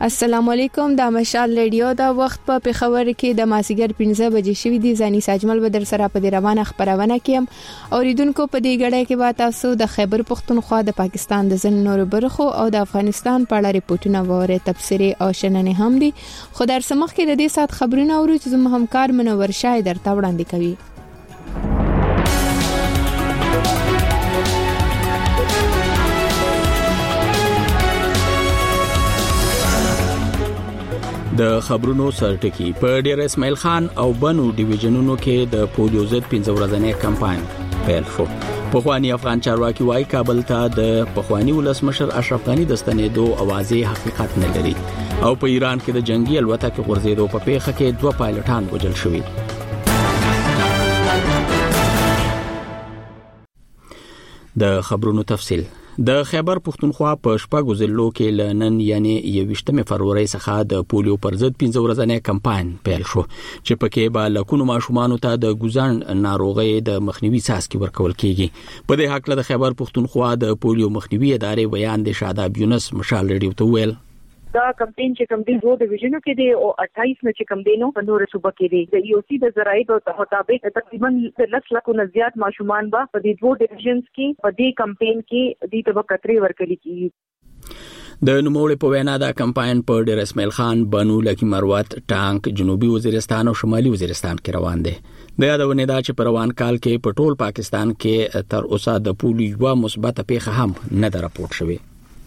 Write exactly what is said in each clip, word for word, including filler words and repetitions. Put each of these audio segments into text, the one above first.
السلام علیکم، د مشال ریډیو دا وخت په پیښور کې د مازیګر پنځه بجې شوې دي. ځاني ساجمل به در سره په دې روانه خبرونه کوم. اوریدونکو په دې غړې کې به تاسو د خیبر پختونخوا د پاکستان د ځن نور برخو او د افغانستان په اړه ریپورتونه وره تبصره او شننې هم دي. خو در سمخ کې د دې سات خبرونه اورو چې زموږ همکار منور شاه درته وړاندې کوي. د خبرونو سرټکی په ډیر اسماعیل خان او بنو ډیویژنونو کې د پولیو ضد پنځه ورځنی کمپاین پیل شو. پخوانی افغان چارواکي وايي کابل ته د پخوانی ولسمشر اشرف غنی د ستنېدو اوازې حقیقت نه لري او په ایران کې د جنگي الوتکې غورځېدو په پیښه کې دوه پایلټان وژل شوي. د خبرونو تفصیل. د خیبر پختونخوا په شپږو ضلعو کې لنن یعنی یوویشتمه فروری څخه د پولیو پر ضد پنځه ورځنی کمپاین پیل شو چې پکې به لکونو ماشومان ته د ګوزن ناروغي د مخنیوي څاڅکي ورکول کیږي. په دې حق له خیبر پختونخوا د پولیو مخنیوي ادارې بیان د شاداب یونس مشال ریډیو ته ویل دا کمپاین چې کوم دی زو ډیویژنو کې دی او اٹھائیس نه چې کوم دی نو په نور صوبه کې دی. د یو سی د زراعت او مطابق تقریبا لس لک نه زیات ماشومان به په دې دوه ډیویژنز کې په دې کمپاین کې د تبه کتري ورکړي کیږي. د نوموړي په وینا دا کمپاین په ډیر اسماعیل خان، بنو لکی مروت، ټانک، جنوبي وزیرستان او شمالي وزیرستان کې روان دي. د یادونه دا چې په روان کال کې په ټول پاکستان کې تر اوسه د پولیو مثبت پیښه هم نه ده راپورټ شوې.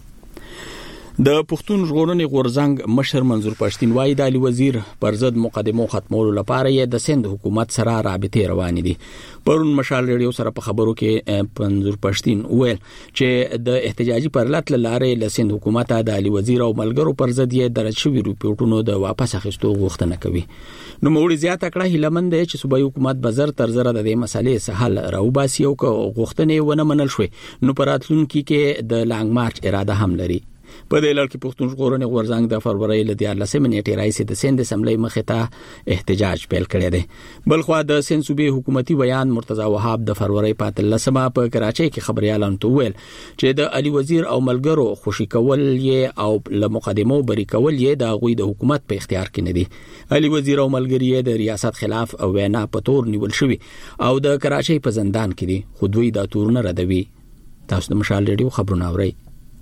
د پښتون ژغورنې غورځنګ مشر منظور پښتین وايي د علي وزیر پر ضد مقدمو ختمولو لپاره یې د سند حکومت سره رابطې روانې دي. پرون مشال ریډیو سره په خبرو کې منظور پښتین ویل چې د احتجاجي پرلط لاره له سند حکومت د علي وزیر او ملګرو پر ضد یې درج شوی ریپورتونو د واپس اخیستو غوښتنه کوي. نو موږ زیاته کړه هیلمند چې صوبایي حکومت بازار تر زره د دې مسلې سهل راوباسي او غوښتنې ونه منل شوې نو پراتلونکو کې د لانګ مارچ اراده هم لري. په دې لړ کې پښتون ژغورنې غورځنګ د فروری له دیارلسمې نیټې راځي د سند اسمبلی مخې ته احتجاج پیل کړی دی. بلخوا د سند صوبې حکومتي بیان مرتضی وهاب د فروری په اتلسمه په کراچۍ کې خبريالان ته ویل چې د علي وزیر او ملګرو خوشي کول یې او له مقدمو بری کول یې د غوي د حکومت په اختیار کې نه دي. علي وزیر او ملګری یې د ریاست خلاف او وینا په تور نیول شوی او د کراچۍ په زندان کې دي خو دوی دا تورونه ردوي. تاسو د مشال ریډیو خبرونه اورئ.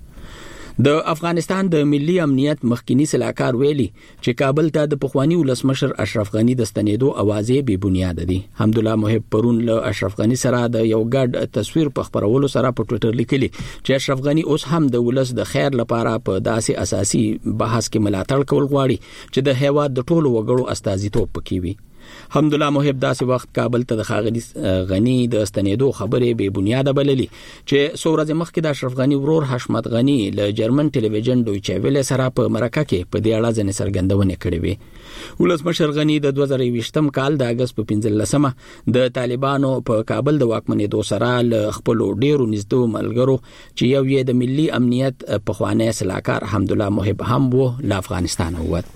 د افغانستان د ملي امنیت مخکنی سلاکار ویلي چې کابل ته د پخوانی ولسمشر اشرف غنی د ستنېدو اوازې بې بنیاد دي. حمدالله محب پرون له اشرف غنی سره د یو ګډ تصویر په خبرولو سره په ټوئیټر لیکلي چې اشرف غنی اوس هم د ولس د خیر لپاره په داسې اساسي بحث کې ملاتړ کول غواړي چې د هیواد د ټولو وګړو استازیتوب پکې وي. حمدالله محب داسې وخت کابل ته د ښاغلي غنی د ستنېدو خبرې بې بنیاده بللي چې څو ورځې مخکې د اشرف غنی ورور حشمت غنی له جرمن ټلویزیون دویچه ویلې سره په مرکه کې په دې اړه ځینې څرګندونې کړې وې. ولسمشر غنی د دوه زره یوویشتم کال د اګست په پنځلسمه د طالبانو په کابل د واکمنېدو سره له خپلو ډېرو نږدې ملګرو چې یو یې د ملي امنیت پخوانی سلاکار حمدالله محب هم و له افغانستان ووت.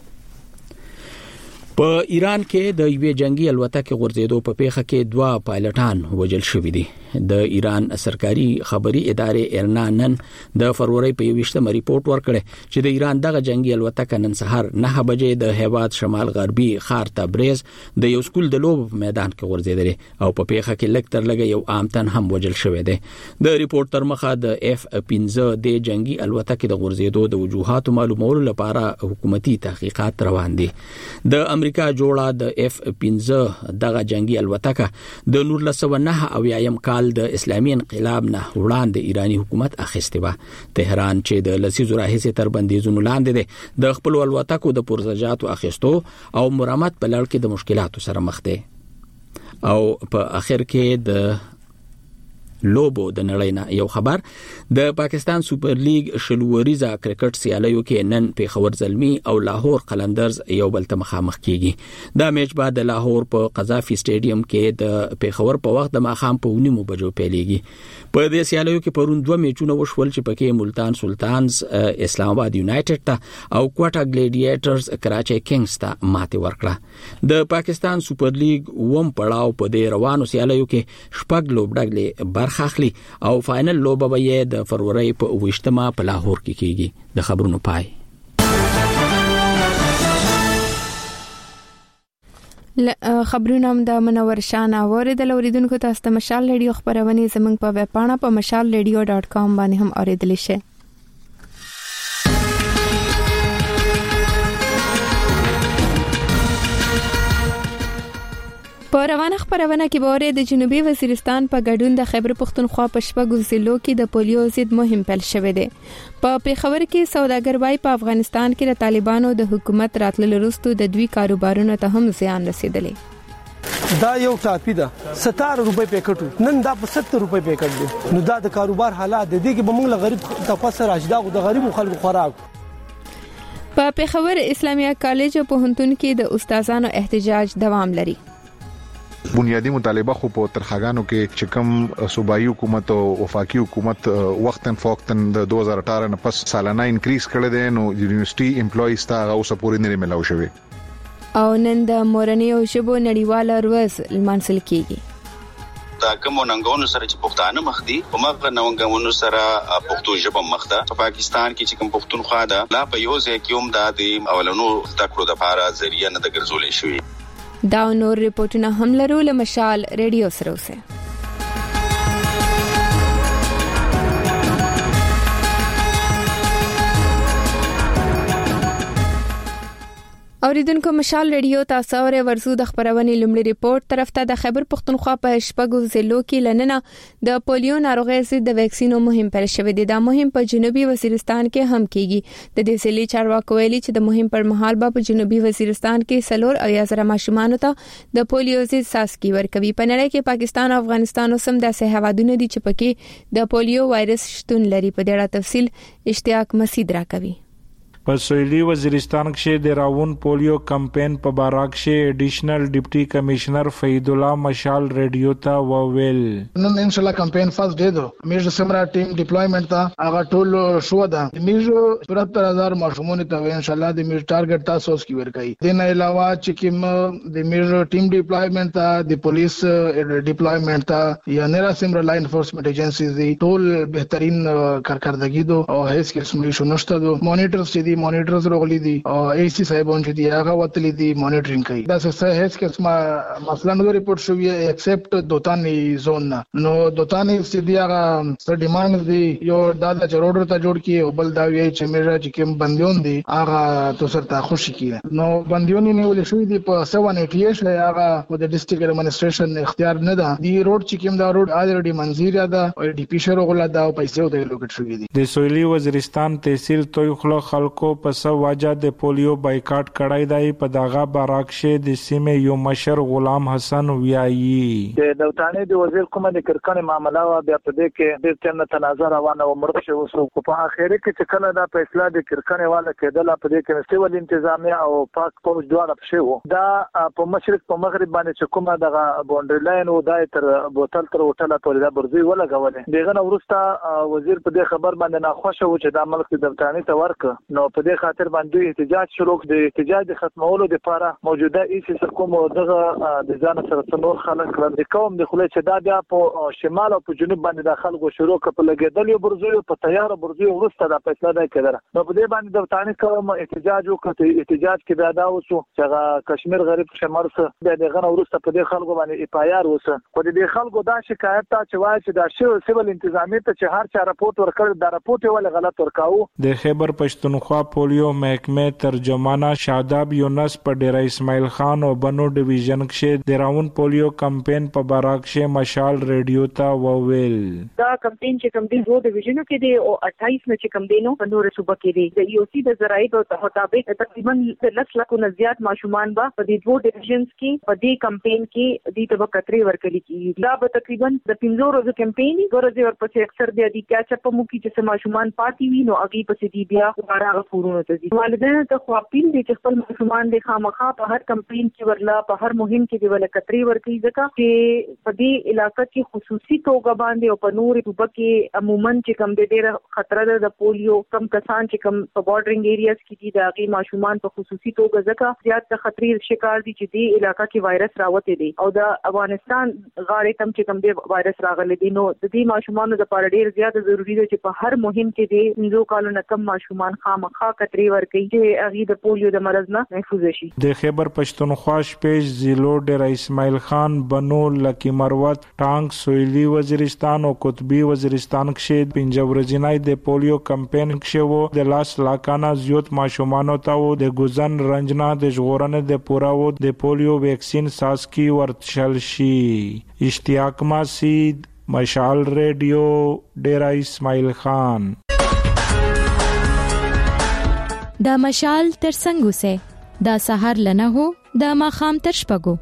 په ایران کې د یوې جنگي الوتکې غورځېدو په پیښه کې دوه پایلټان وژل شوي دي. د ایران سرکاري خبري ادارې ارنا نن د فروری په یوویشتمه ریپورت ورکړی چې د ایران دغه جنگي الوتکه نن سهار نه بجې د هیواد شمال غربي ښار تبریز د یو سکول د لوبو په میدان کې غورځېدلې او په پیښه کې لږ تر لږه یو عام تن هم وژل شوی دی. د ریپورت تر مخه د اف پنځه د جنگي الوتکې د غورځېدو د وجوهاتو معلومولو لپاره حکومتي تحقیقات روان دي. د امریکا جوړه د اف پنځه دغه جنگي الوتکه د نور لسو نه او یایم کال د اسلامي انقلاب نه وړاندې ایرانی حکومت اخیسته و. تهران چې د لسیزو راهیسې تر بندیزونو لاندې دی د خپل الوتکو د پرزجاتو اخیستو او مرمت په لړ کې د مشکلاتو سره مخ دی او په اخر کې د لوبو د نړۍ نه یو خبر. د پاکستان سوپر لیگ شلوریزه کرکټ سیالیو کې نن پیښور زلمی او لاهور قلندرز یو بل ته مخامخ کیږي. دا میچ بعد د لاهور په قذافي سټیډیم کې د پیښور په وخت د ماخام په ونیمو بجو پیلېږي. په دې سیالیو کې پرون دوه میچونه وشول چې پکې ملتان سلطانز اسلام آباد یونایټډ ته او کوټا ګلیډیټرز کراچي کینګز ته ماته ورکړه. د پاکستان سوپر لیگ ووم پړاو په دې روانو سیالیو کې شپږ لوبډلې برخه اخلي او فائنل لوبه به د فروری په وشتمه په لاهور کې کیږي. د خبرونو پای. خبرونه هم د منور شان اوریدل اوریدونکو تاسو ته مشال ریډیو خبرونه زمنګ په ویب پاڼه په مشال ریډیو ډاټ کام باندې هم اوریدل شي. په روانه خبرونه کې به د جنوبي وزیرستان په ګډون د خیبر پختونخوا په شپږو ضلعو کې د پولیو ضد مهم پیل شوې ده. په پیښور کې سوداګر وای په افغانستان کې د طالبانو د حکومت راتلل وروسته د دوی کاروبارونو ته هم زیان رسیدلی. دا یو ټاپی ده ستر روپے پیکټو نن دا په ستر روپے پیکټ دی. نو دا د کاروبار حالات دي چې به موږ غریب تاسو راځدا او د غریب خلکو خوراک. په پیښور اسلامیه کالج په هنتون کې د استادانو احتجاج دوام لري. بنیادی مطالبه خو په ترخاګانو کې چې کوم صوبایي حکومت او وفاقي حکومت وختن فوقتن د دوه هزار اٹھارہ نه پس سالانه انکریز کړی دی نو یونیورسيټي امپلویز ته اوسه پورې نه ملاو شوی. او نن د مورنۍ او ژبو نړیواله ورځ لمانځل کیږي. دا کوم ننګونو سره چې پښتانه مخ دي په مغه ننګونو سره پښتو ژبه مخ ده. په پاکستان کې چې کوم پښتونخوا ده لا په یو ځای کې هم د اولنو تکړو د لپاره ذریعہ نه د ګرځولې شوی. دا نور ریپورتونه هم لرو له مشال ریډیو سره اوسه. اوریدونکو مشال ریډیو تاسو اورئ ورزو د خبرونې لومړی ریپورت طرف ته د خیبر پختونخوا په شپږو ضلعو کې لننه د پولیو ناروغي ضد د ویکسینو مهم پیل شوې ده. دا مهم په جنوبي وزیرستان کې هم کیږي. د دې ضلع چارواکو ویلي چې د مهم پر مهال په جنوبي وزیرستان کې سلور او یا زره ماشومان ته د پولیو ضد ساسکی ورکوي. په نړۍ کې پاکستان او افغانستان سم د هیوادونو دي چې پکې د پولیو وایرس شتون لري. په دې اړه تفصیل اشتیاق مسعود راکوي. په سویلي وزیرستان کې د راون پولیو کمپاین په باراک کې ایډیشنل ډیپټي کمشنر فید الله مشال ریډیو ته وویل نن ان شاء الله کمپاین فرست ډے دو میج سمرا ټیم ډیپلویمنٹ تا هغه ټول شو ده میج ستر هزار ماشومان ته ان شاء الله د میج ټارګټ تاسو اس کی ورکای. د نه علاوه چې کوم د میج ټیم ډیپلویمنٹ تا د پولیس ډیپلویمنٹ تا یا نرا سمرا لاین انفورسمنت ایجنسیز دی ټول بهترین کارکردګي دو او هیڅ قسم نشو نشته دو مانیټرز چې مانیټرز روغلي دي او ای سی صاحبون چې دی هغه وتلی دي مانیټرینګ کوي. دا څه هیڅ قسمه مثلا نو ریپورت شوی ایکسپټ دوتانی زون نو دوتانی سیدی هغه څه ډیماند دي یو دا د چروډر ته جوړ کی او بل دا وی چې میرا چې کوم بندیون دي هغه تو سره خوشی کیږي. نو بندیون نیول شوی دي په سبعه سو اٹھاسی هغه د ډیسټریکټ ایڈمنسټریشن اختیار نه ده. دی روډ چې کوم دا روډ الریډي منځیره ده او ډی پی شر غلا ده او پیسې او د لوکټ شوی دي. د سویلي وزیرستان تحصیل توي خلو خلکو په سو واجه د پولیو بایکاټ کړای دی. په داغه باراکشه د سیمې یو مشر غلام حسن ویایي د دوتانې د وزیر کومه د کرکنې معاملې وا بیا په دې کې د تم تنازع روانه و مرغ شو وسو په اخر کې چې کله دا فیصله د کرکنې والا کېدل په دې کې سیول انتظامیه او پاک پوج دواړه شو. دا په مشرق په مغرب باندې چې کومه دغه باونډري لاین و دای تر بوتل تر هوټل ته د برزي ولګولې. دغه ورسته وزیر په دې خبر باندې ناخوښه و چې د ملک د دوتانې ته ورک نو په دې خاطر باندې احتجاج شروع د احتجاج ختمولو لپاره موجوده ایسي سرکوم دغه د ځان سره نور خلک کړل کوم د خلک چې دا بیا په شمال او په جنوب باندې د خلکو شروع کړل لګیدل یو برزوی په تیار برزوی ورسته د فیصله ده کړه. نو په دې باندې د وطن کوم احتجاج وکړ. احتجاج کې بیا دا وسو چې کشمیر غریب شمال سره دغه ورسته په دې خلکو باندې اف آی آر وسه. خو دې خلکو دا شکایت ته چې وایي چې دا سیول انتظامیه ته چې هر چا راپورټ ورکړ دا راپورټ ول غلط ورکاو. د خیبر پښتونخوا پولیو محکمه ترجمانه شاداب یونس په ډیره اسماعیل خان او بنو ډیویژن کې د راون پولیو کمپاین په باراک کې مشال ریډیو ته وویل دا کمپاین چې کوم دی وو ډیویژنو کې دی او اٹھائیس نه چې کوم دی نو په نور صوبه کې دی. د ای او سی د ذرایع په مطابق تقریبا لس لک نه زیات ماشومان به په دې وو ډیویژنز کې په دې کمپاین کې د تبکتري ورکړي کیږي. دا به تقریبا د پنځو ورځو کمپاین ورځي ورپسې اکثر بیا د کیچ اپ مو کې چې ماشومان پاتې وي نو هغه پسې دی بیا غواړي فورونه ته دي. والدین ته خو اپیل دي چې خپل ماشومان د خامخا په هر کمپاین کې ورلا په هر مهم کې دی ول کتري ورکړي ځکه چې په دې علاقې کې خصوصي توګه باندې او په نور صوبه کې عموما چې کم د ډېر خطر ده د پولیو کم کسان چې کم په بارډرینګ ایریاز کې دي د هغه ماشومان په خصوصي توګه ځکه زیات د خطرې شکار دي چې دې علاقې کې وایرس راوته دي او د افغانستان غاړې تم چې کم د وایرس راغلي دي نو د دې ماشومان لپاره ډېر زیات ضروری دی چې په هر مهم کې دي نزو کالو نه کم ماشومان خامخا ښه کتري ورکړي چې هغه د پولیو د مرض نه محفوظ شي. د خیبر پښتونخوا شپږ ضلعو ډیر اسماعیل خان، بنو، لکی مروت، ټانک، سویلی وزیرستان او قطبی وزیرستان کې پنځه ورځې د پولیو کمپاین کې وو د لاس لاکانه زیات ماشومان ته وو د ګوزن رنجنا د ژغورنې د پورا وو د پولیو ویکسین ساس کی ورتشل شي. اشتیاق مسید، مشعل ریډیو، ډیر اسماعیل خان. دا مشعل تر څنګه سه دا سحر لنه هو دا ماخام تر شپګو.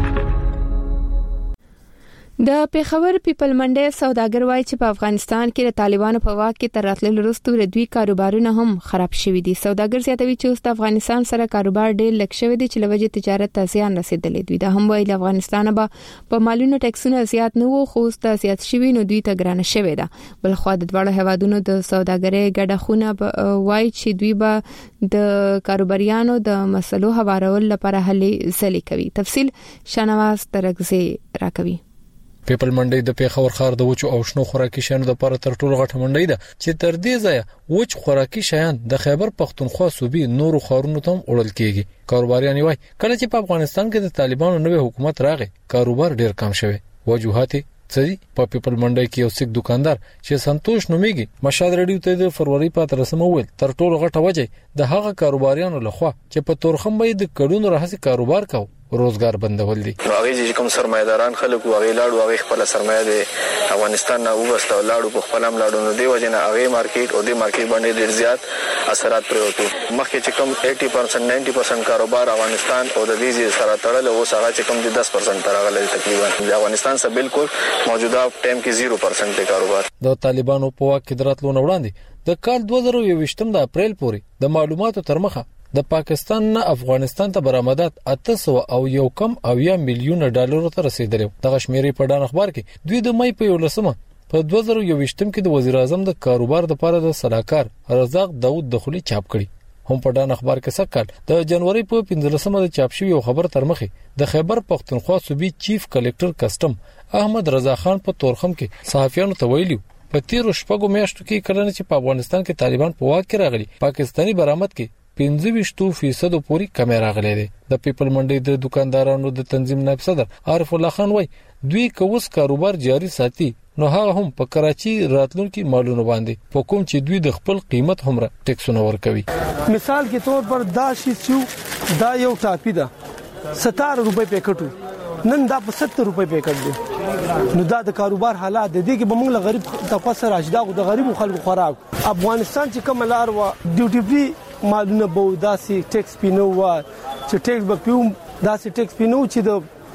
د پیښور پیپل منډي سوداګر وایي چې په افغانستان کې د طالبانو په واک کې تر راتلل وروسته د دوی کاروبارونه هم خراب شوي دي. سوداګر زیاتوي چې اوس د افغانستان سره کاروبار ډېر لږ شوی دی چې لوجه تجارت ته زیان رسیدلی دی. دا هم وایي د افغانستان به په مالونو ټیکسونه زیات نه وو خو اوس د زیات شوي نو دوی ته ګرانه شوی ده. بل خو د دوړو هوادونو د سوداګرۍ ګډه خونه وایي چې دوی به د کاروباریانو د مسلو هوارول لپاره هلې ځلې کوي. تفصیل شنواز ترغزي راکوي. پیپل منډي د پیښور ښار د وچو او شنو خوراکي شیانو لپاره تر ټولو غټه منډي ده چې تر دې ځایه وچ خوراکي شیان د خیبر پښتونخوا صوبې نورو ښارونو ته وړل کیږي. کاروباریان وایي کله چې په افغانستان کې د طالبانو نوې حکومت راغی کاروبار ډیر کم شوی. وجوهات څه په پیپل منډي کې یو څوک دکاندار چې سنتوش نوميږي مشهد ریډیو ته د فروری په ترسمه ویل تر ټولو غټه وجه د هغه کاروباریانو لخوا چې په تورخم باندې د کډونو راهسي کاروبار کاوه روزګار بندول دي. هغه چې کوم سرمایداران خلک هغه لاړو هغه خپل سرمایه د افغانستان نه وبسته لاړو په خپل هم لاړو نو دی وجنه هغه مارکیټ او د مارکیټ باندې ډیر زیات اثرات پروتو. مخکې چې کوم اسی پرسنټ نود پرسنټ کاروبار افغانستان او د دې سره تړل او هغه چې کوم د دس پرسنټ ترغله تقریبا د افغانستان سره بالکل موجوده ټایم کې صفر پرسنټ کاروبار. د طالبانو په واک کې دراتلو نه وړاندې د کال دوه زره یوویشت د اپریل پورې د معلوماتو تر مخه د پاکستان نه افغانستان ته برآمدات اته سوه او یو کم اویا میلیون ډالر ته رسیدلی. دغه شمیرې په ډان اخبار کې دوی د مې په یولسمه په دوه زره یوویشت کې د وزیر اعظم د کاروبار لپاره د صلاحکار رزاق داوود دخولي چاپ کړي. هم په ډان اخبار کې سکهال د جنوري په پنځلسمه د چاپ شوی خبر تر مخه د خیبر پښتونخوا صوبې چیف کلکټر کسٹم احمد رضا خان په تورخم کې صحافیانو ته ویلي په تیرو شپږو میاشتو کې کله چې په افغانستان کې طالبان په واک کې راغلي پاکستانی برآمد کې پنځه ویشت فیصد پورې کمی راغلی دی. د پیپل منډي د دکاندارانو د تنظیم نائب صدر عارف الله خان وای دوی کوس کاروبار جاری ساتي نو هغه هم په کراچي راتلونکي مالونو باندې په کوم چې دوی د خپل قیمت همره ټیکسونه ورکوي. مثال کے طور پر دا شی چې دا یو ټاپی ده ستر روپے پیکټو نن دا په ستر روپے پیکټ دی. نو دا د کاروبار حالات دي چې موږ له غریب تاسو راځدا او د غریب خلکو خوراک افغانستان چې کوم لار و ډیوټي فری مالونه به داسي ټیکس پینو و چې ټیکس به پیوم داسي ټیکس پینو چې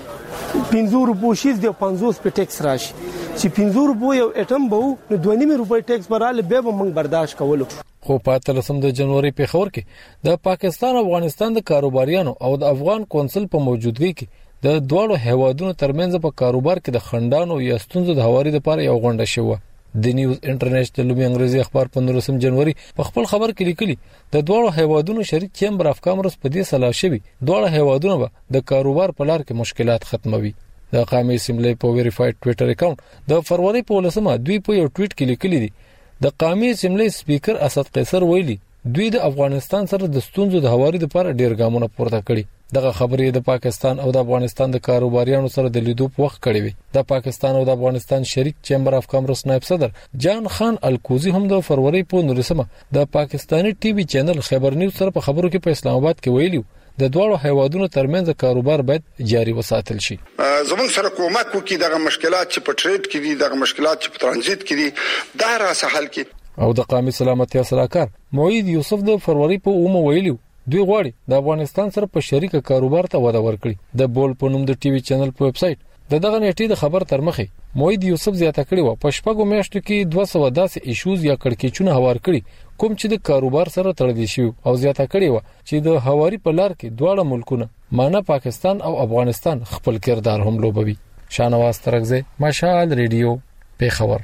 د پنځه روپو شیز د پنځوس په ټیکس راشي چې پنځه روپو یو اټم به نو دوه نیم روپۍ ټیکس براله به موږ برداشت کولو. خو په تلسم د جنوري په خبر کې د پاکستان افغانستان د کاروباریانو او د افغان کونسل په موجودګۍ کې د دوه هیوادونو ترمنځ په کاروبار کې د خندانو یا ستونزو د هواري لپاره یو غونډه شوه. د نیوز انټرنیشنل لومړی انګریزي اخبار په نولسم جنوري په خپل خبر کې لیکلي د دوه هیوادونو شریک چیمبر اف کامرس په دې سلا شوی دوه هیوادونو به د کاروبار په لار کې مشکلات ختموي. د قومي اسمبلی په ویریفاید ټوئیټر اکاونټ د فروری په لسمه دوی په یو ټویټ کې لیکلي دي د قومي اسمبلی سپیکر اسد قیصر ویلي دوی د افغانستان سره د ستونزو د هواري لپاره ډیر ګامونه پورته کړي. دغه خبرې د پاکستان او د افغانستان د کاروباریانو سره د لیدو په وخت کړي وي. د پاکستان او د افغانستان شریک چیمبر اف کامرس نائب صدر جان خان الکوزی هم د فروری په نولسمه د پاکستانی ټي وي چینل خبر نیوز سره په خبرو کې په اسلام آباد کې ویلي د دوه هیوادونو ترمنځ کاروبار باید جاري وساتل شي. زموږ سره کومک وکړي دغه مشکلات چې په ټریډ کې دي دغه مشکلات چې په ترانزیت کې دي دا را سهل کړي. او د قومي سلامتیا صلاحکار موعد یوسف د فروری په اومه ویلي دوی غواړي د افغانستان سره په شریکه کاروبار ته وده ورکړي. د بول په نوم د ټي وي چینل په ویب سټ د دغه نیټې د خبر تر مخه موعد یوسف زیاته کړی و په شپږو میاشتو کې دوه سوه داسې ایشوز یا کړکېچونه هوار کړي کوم چې د کاروبار سره تړلي شي او زیاته کړی و چې د هواري په لار کې دواړه ملکونه معنی پاکستان او افغانستان خپل کردار هم لوبوي. شانواز ترغزه مشعل ریډیو پیښور.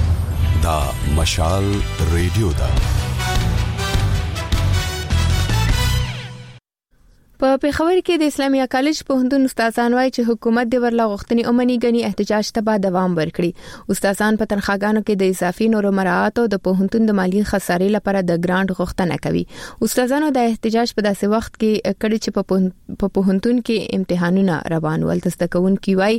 دا مشعل ریډیو دا په پیښور کې د اسلامي کالج پوهنتون استادان وايي چې حکومت د ورلا غوښتنې اومني غني احتجاج ته به دوام ورکړي. استادان په تنخواګانو کې د اضافي نورو مراعات او د پوهنتون د مالی خسارې لپاره د ګرانټ غوښتنه کوي. استادانو د احتجاج په داسې وخت کې کړي چې په پوهنتون کې امتحانونه روان ول. تستکون کی وای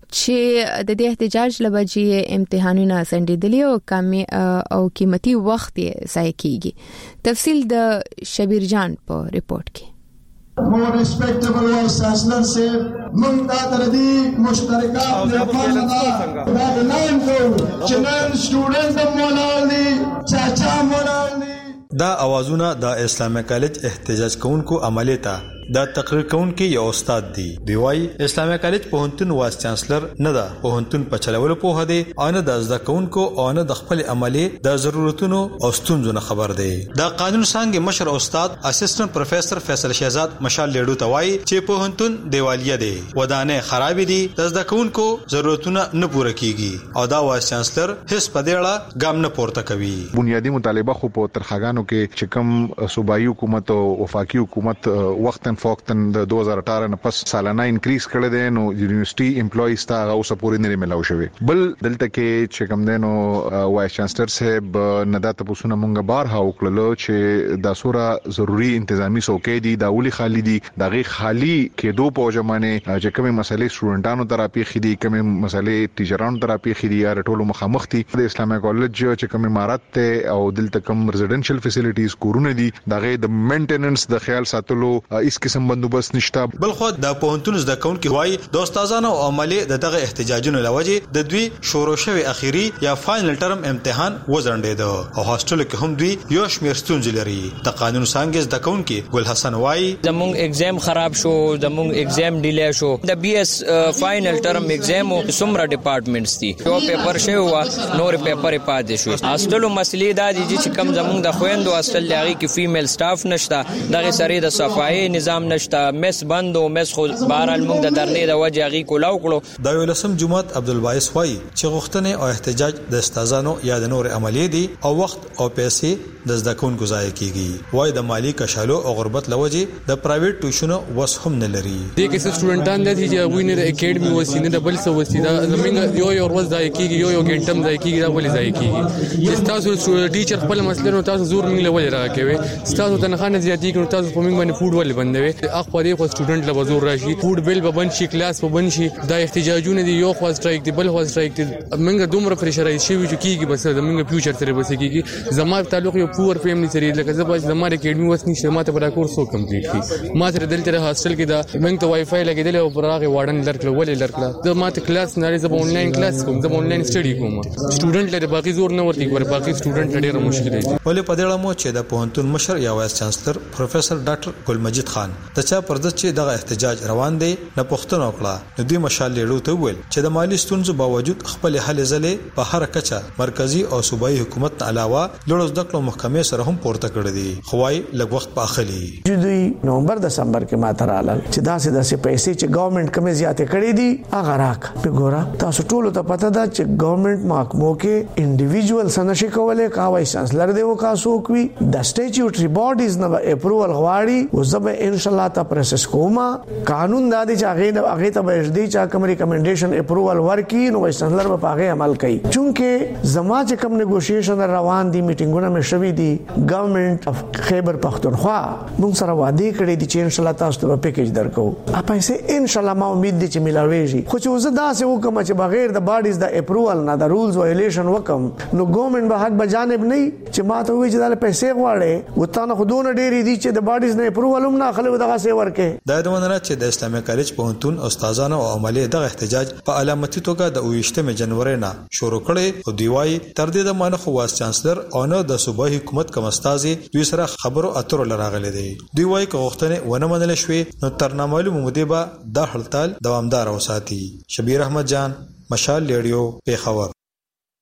چې د دې احتجاج لوجې امتحانونه سندېدلي او کمی او قیمتي وخت یې ضایع کیږي. تفصیل د شبیر جان په رپورت کې. More respectable vice chancellor से मंगता तरदी मुश्तरका प्लेटफॉर्म था that nine to children students of मोलाली चाचा मोलाली دا اوازونه د اسلامي کالج احتجاج کوونکو عملی ته دا تقریر کوونکي یو استاد دی. دی وايي اسلامي کالج پوهنتون وایس چانسلر نه ده پوهنتون په چلولو په هده او نه د زده کوونکو او نه د خپل عملی د ضرورتونو او ستونزو نه خبر دی. دا قانون څنګه مشر استاد اسسټنټ پروفیسور فیصل شهزاد مشال لیډو ته وايي چې پوهنتون دیوالیه دی ودانه خراب دي د زده کوونکو ضرورتونه نه پوره کیږي او دا وایس چانسلر هیڅ پدېړه ګام نه پورته کوي. بنیادی مطالبه خو په ترخاګانو کې چې کوم صوبایي حکومت او وفاقي حکومت وخت فوقتن د دو هزار اٹھارہ نه پس سالانه انکریز کړی دی نو یونیورسيټي امپلویز ته اوس پورې نه ملاو شوی. بل دلته کې چې کوم دینو وایس چانسلر صاحب ندا ته پوښتنه مونږه بار ها وکړلو چې د سوره ضروری انتظامی څوکۍ دي دا ولي خالی دي دغه خالی کېدو په ځمانه چې کومه مسلې سټوډنټانو تراپی خدي کومه مسلې ټیچرانو تراپی خدي یا ټولو مخامخ دي. د اسلامي کالج چې کومه امارات ته او دلته کوم ریزیډنشل فیسیلیټیز کورونه دي دغه د مینټیننس د خیال ساتلو اس قسم بندوبست نشته. بل خو د پوهنتون زده کوونکي وایي د استادانو او عملي دغه احتجاجونو لوجه د دوی شروع شوی اخیری یا فائنل ټرم امتحان وزندید او هاستل کې هم دوی یو شمیر ستونزې لري. د قانون څنګه زده کوونکي ګل حسن وایي زموږ ایگزام خراب شو زموږ ایگزام ډیلی شو. د بي اس فائنل ټرم ایگزام سمره ډپارټمنټس دي یو پیپر شو نور پیپر پاتې شو. هاستل مسلې دا دي چې کم زموږ د خويندو هاستل لري کې فیمیل سټاف نشته دغه سری د صفای نظام نشته مس بندو مس خو بهرال موږ د درنې د وجه غي کولاو کړو. د ولسم جمعه عبدالبایس وایي چې غوښتنې او احتجاج د استادانو یا د نور عملی دي او وخت او پیسې د زده کوونکو ضایع کیږي. وایي د مالی کشالو او غربت لوجه د پرایویټ ټیوشنو وس هم نه لري. د کیسه سټوډنټان د چې وینې د اکیډمي وسینه د بل څه وسیده زمونږ یو یو ورځ ضایع کیږي یو یو ګنټم ضایع کیږي دا ولې ضایع کیږي چې تاسو ټیچر خپل مسله نو تاسو زور موږ لول راکوي تاسو تنخواه نه زیاتې کړو تاسو په موږ باندې فوډ ولې بندوي اخ په دې خو سټوډنټ له وزور راشي فوډ بیل به بند شي کلاس به بند شي دا احتجاجونه دي یو خو سټرایک دی بل خو سټرایک دی موږ دومره پریشرایز شوی چې کیږي بس موږ فیوچر سره بس کیږي زما تعلق یو پور فیملی سره لکه زما زما اکیډمي وس نشي ماته په کورس سو کمپلیټ کی ما سره دلته هاستل کې دا موږ ته وای فای لګیدل او براغه وارډن لرکل ولې لرکل دا ماته کلاس نه لري زما آنلاین کلاس کوم زما آنلاین سټډي کوم سټوډنټ لري باقي زور نه ورتي ور باقي سټوډنټ ډېر مشکل دي. ولې په دې اړه مو چې د پوهنتون مشر یا وایس چانسلر پروفیسور ډاکټر ګل مجید خان د چا پر ځ چې دغه احتجاج روان دی نه پښتنو کړه نو دوی مشال لیډو ته ویل چې د مالی ستونزو باوجود خپل حل زلې په هر کچه مرکزی او صوبایي حکومت علاوه لوړ زده کړو محکمې سره هم پورته کړی دی. خوای لږ وخت په اخلي دوی نومبر دسمبر کې ماته رالل چې داسې داسې پیسې چې ګورنمنت کمې زیاتې کړې دي هغه راک په ګوره تاسو ټول ته پته ده چې ګورنمنت محکمو کې انډیویډوال سنشي کولې کا وایس چانسلر دی وکا سوکوي د سټیټیوټری باډیز نه اپروول غواړي او زب ان شاء الله تا پروسس کوما قانون دا دی چې هغه هغه ته به دې چا کوم ریکمنډیشن اپروول ورکي نو وایس چانسلر په هغه عمل کوي چونکه زما چې کوم نیګوشیشن روان دي میټینګونه مې شوي دي ګورنمنت اف خیبر پختونخوا موږ سره وعده کړې دي چې ان شاء الله تاسو ته پیکیج درکو ا پیسې ان شاء الله ما امید دي چې ملاويږي خو چې زه دا سه وکم چې بغیر د باډیز د اپروول نه د رولز وایلیشن وکم نو ګورنمنت به حق بجانب نه چې ما ته وی چې د پیسې غواړي وته خودونه ډېری دي چې د باډیز نه اپروول هم نه خلک دغه سي ورکه. دا د ونره چې د اسلامي کالج پوهنتون استادانو او عملي دغه احتجاج په علامتي توګه د اوویشتمه جنوري نه شروع کړي او دیوای تر دې د مانه خو واس چانسلر او نه د صوبایي حکومت کوم استادي دوی سره خبرو اترو لراغلي دي. دوی وايي که غوښتنه ونه منل شوي نو تر نامعلومه مودې به د هړتال دوامدار وساتي. شبیر احمد جان مشال لیډیو پیښور.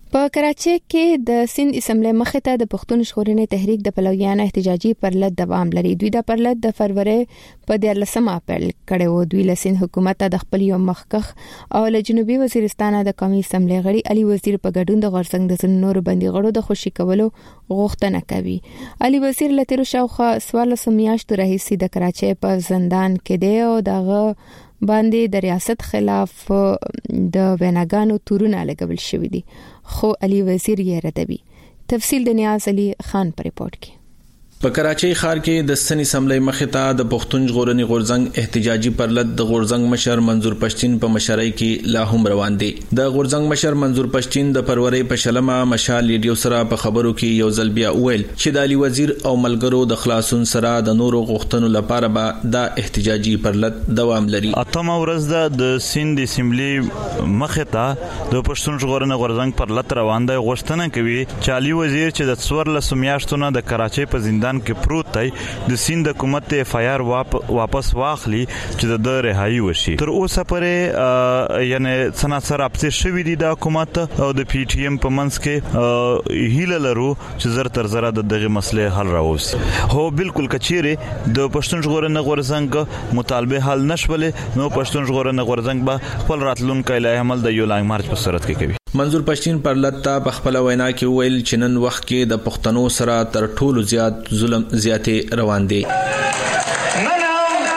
په کراچۍ کې د سند اسمبلی مخې ته د پښتون ژغورنې تحریک د پلویانو احتجاجي پرلط دوام لري. دوی د پرلط د فروری په دیارلسمه اپریل کړي وو. دوی له سند حکومت د خپل یو مخکخ او له جنوبي وزیرستان د قومي اسمبلی غړي علي وزیر په ګډون د غورځنګ د نورو بندي غړو د خوشي کولو غوښتنه کوي. علي وزیر له تیر شاوخوا سوالس میاشتو راهیسې د کراچۍ په زندان کې دی او دغه باندې د ریاست خلاف د ویناګانو تورونه لګول شوې دي، خو علي وزیر یې ردوي. تفصیل د نیاز علي خان په ریپورت کې. په کراچۍ ښار کې د سن اسمبلی مخې ته د پښتون ژغورنې غورځنګ احتجاجي پرلط د غورځنګ مشر منظور پښتين په مشرۍ کې لا هم روان دي. د غورځنګ مشر منظور پښتين د فروری په شلمه مشال ریډیو سره په خبرو کې یو ځل بیا وویل چې د علي وزیر او ملګرو د خلاصون سره د نورو غوښتنو لپاره به د احتجاجي پرلط دوام لري. اتمه ورځ د سند اسمبلی مخې ته د پښتون ژغورنې غورځنګ پرلط روان دی. غوښتنه کوي چې علي وزیر چې د څوارلس میاشتو نه د کراچۍ په زندان کې پروت دی د سند حکومت اف آی آر واپس واخلي چې د رهایی وشي. تر اوسه پرې یعنی سناسر اپسه شوی دی د حکومت او د پی ټی ایم په منځ کې هیله لرو چې زر تر زر د دغه مسله حل راوځي. هو بالکل کچېره د پښتون ژغورنې غورځنګ مطالبه حل نشولې نو پښتون ژغورنې غورځنګ به خپل راتلونکو لای عمل د یو لانګ مارچ په صورت کې کوي. منظور پښتين پرلط ته په خپل وینا کې ویل چې نن وخت کې د پښتنو سره تر ټولو زیات ظلم زیاتې روان دي. نن هم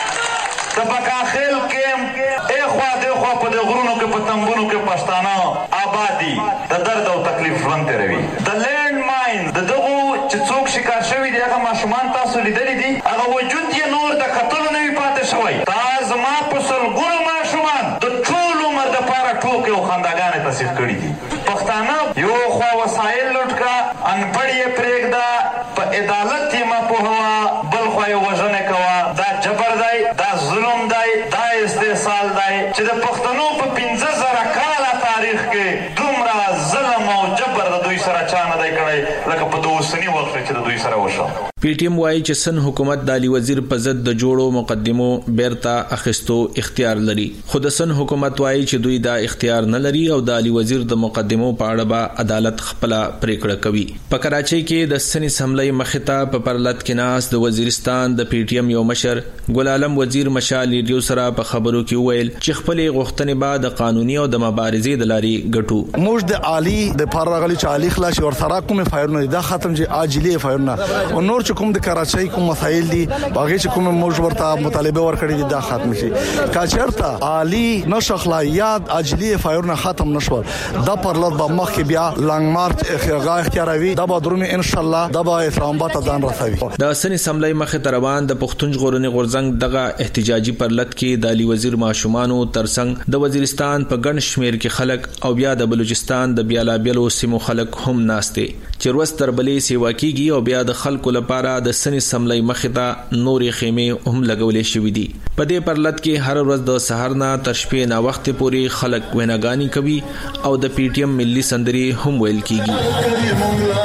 د بکاخیل کې اخوا دغه په د غرونو کې په تنبونو کې پښتانه آبادی د درد او تکلیف ژوند تیروي. د لینډ ماین د دغه چې څوک شکار شوی دی هغه ماشومان تاسو لیدلې دي هغه وجود یې نور د قتل نه وی پاتې شوی. تاسو ما په سلګونو ماشومان د ټول عمر د پاره ټوکې او خنداګانې تصیف کړي دي. پښتانه یو خوا وسایل لوټ کا انپړ یې پرېږده په عدالت یې ما پوهوا بل خوا یې وژنه کوا. دا جبر دی، دا ظلم دی، دا استحصال دی چې د پښتنو په پنځه زره کاله تاریخ کې دومره ظلم او جبر د دوی سره چا نه دی کړی لکه په دوسنی وخت چې د دوی سره وشو. پی ټی ایم وايي چې سن حکومت د علي وزیر په ضد د جوړو مقدمو بیرته اخیستو اختیار لري، خو د سن حکومت وايي چې دوی دا اختیار نه لري او د علي وزیر د مقدمو په اړه به عدالت خپل پریکړه کوي. په کراچۍ کې د سن اسمبلی مخې ته په پرلط کې ناس د وزیرستان د پی ټی ایم یو مشر ګل عالم وزیر مشال ریډیو سره په خبرو کې ویل چې خپل غوښتنې به د قانوني او د مبارزې د لارې ګټو. موږ د عالی د پرغلی چې عالی خلاص ور سره کومه فایرونه دا ختم چې عاجلی فایرونه او نور چې کوم د کراچۍ کوم مسایل دي باغې چې کوم موږ ورته مطالبه ورکړي دي دا ختم شي. کاچرته عالی نشخلا یاد عاجلی فایرونه ختم نشول دا پرلط به مخ کې بیا لانګ مارچ اخیغه اختیاروي دا به درومي ان شاء الله دا به اسلام آباد ځان رسوي. د سن اسمبلی مخې ته روان د پښتون ژغورنې غورځنګ دغه احتجاجي پرلط کې د علي وزیر ماشومانو ترڅنګ د وزیرستان په ګڼ شمیر کې خلک او بیا د بلوچستان د بیلابیلو سیمو خلک هم ناشته چې ورځ تر بلې سیوا کیږي او بیا د خلکو لپاره د سن اسمبلی مخې ته نورې خیمې هم لګولې شوې دي. په دې پرلط کې هر ورځ د سحر نه تر شپې نا وخت پورې خلک ویناګانی کوي او د پی ټی ایم ملي سندري هم ویل کیږي.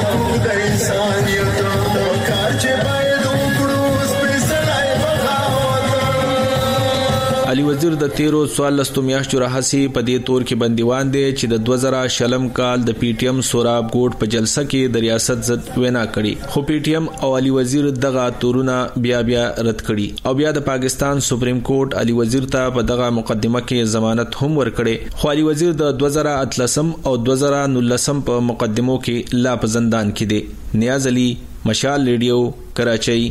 علي وزیر د تیرو څوارلسو میاشتو راهسي په دې تور کې بندیوان دي چې د دوه زره شلم کال د پی ټی ایم سوراب ګوټ په جلسه کې د ریاست ضد وینا کړې، خو پی ټی ایم او علي وزیر دغه تورونه بیا بیا رد کړي او بیا د پاکستان سپریم کورټ علي وزیر ته په دغه مقدمه کې ضمانت هم ورکړي، خو علي وزیر د دوه زره اتلسم او دوه زره نولسم په مقدمو کې لا په زندان کې دي. نیاز علي، مشال ریډیو، کراچۍ.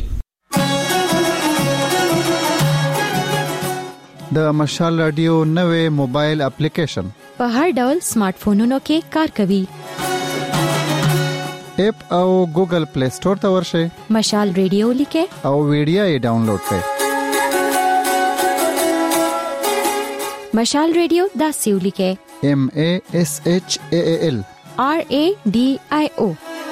د مشال رادیو نوې موبایل اپلیکیشن په هر ډول سمارټ فونونو کې کار کوي. اپ او ګوګل پلی سٹور ته ورشئ، مشال ریډیو لیکه او ویډیو یې ډاونلوډ کړئ. مشال ریډیو دا سیو لیکه ایم ای ایس ایچ ای ای ایل آر ای ډی آی او.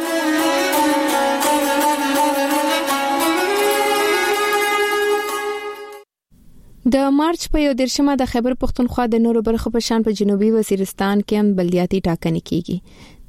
د مارچ په یو دیرشمه د خیبر پختونخوا د نورو برخو په شان په جنوبي وزیرستان کې هم بلدیاتي ټاکنې کیږي.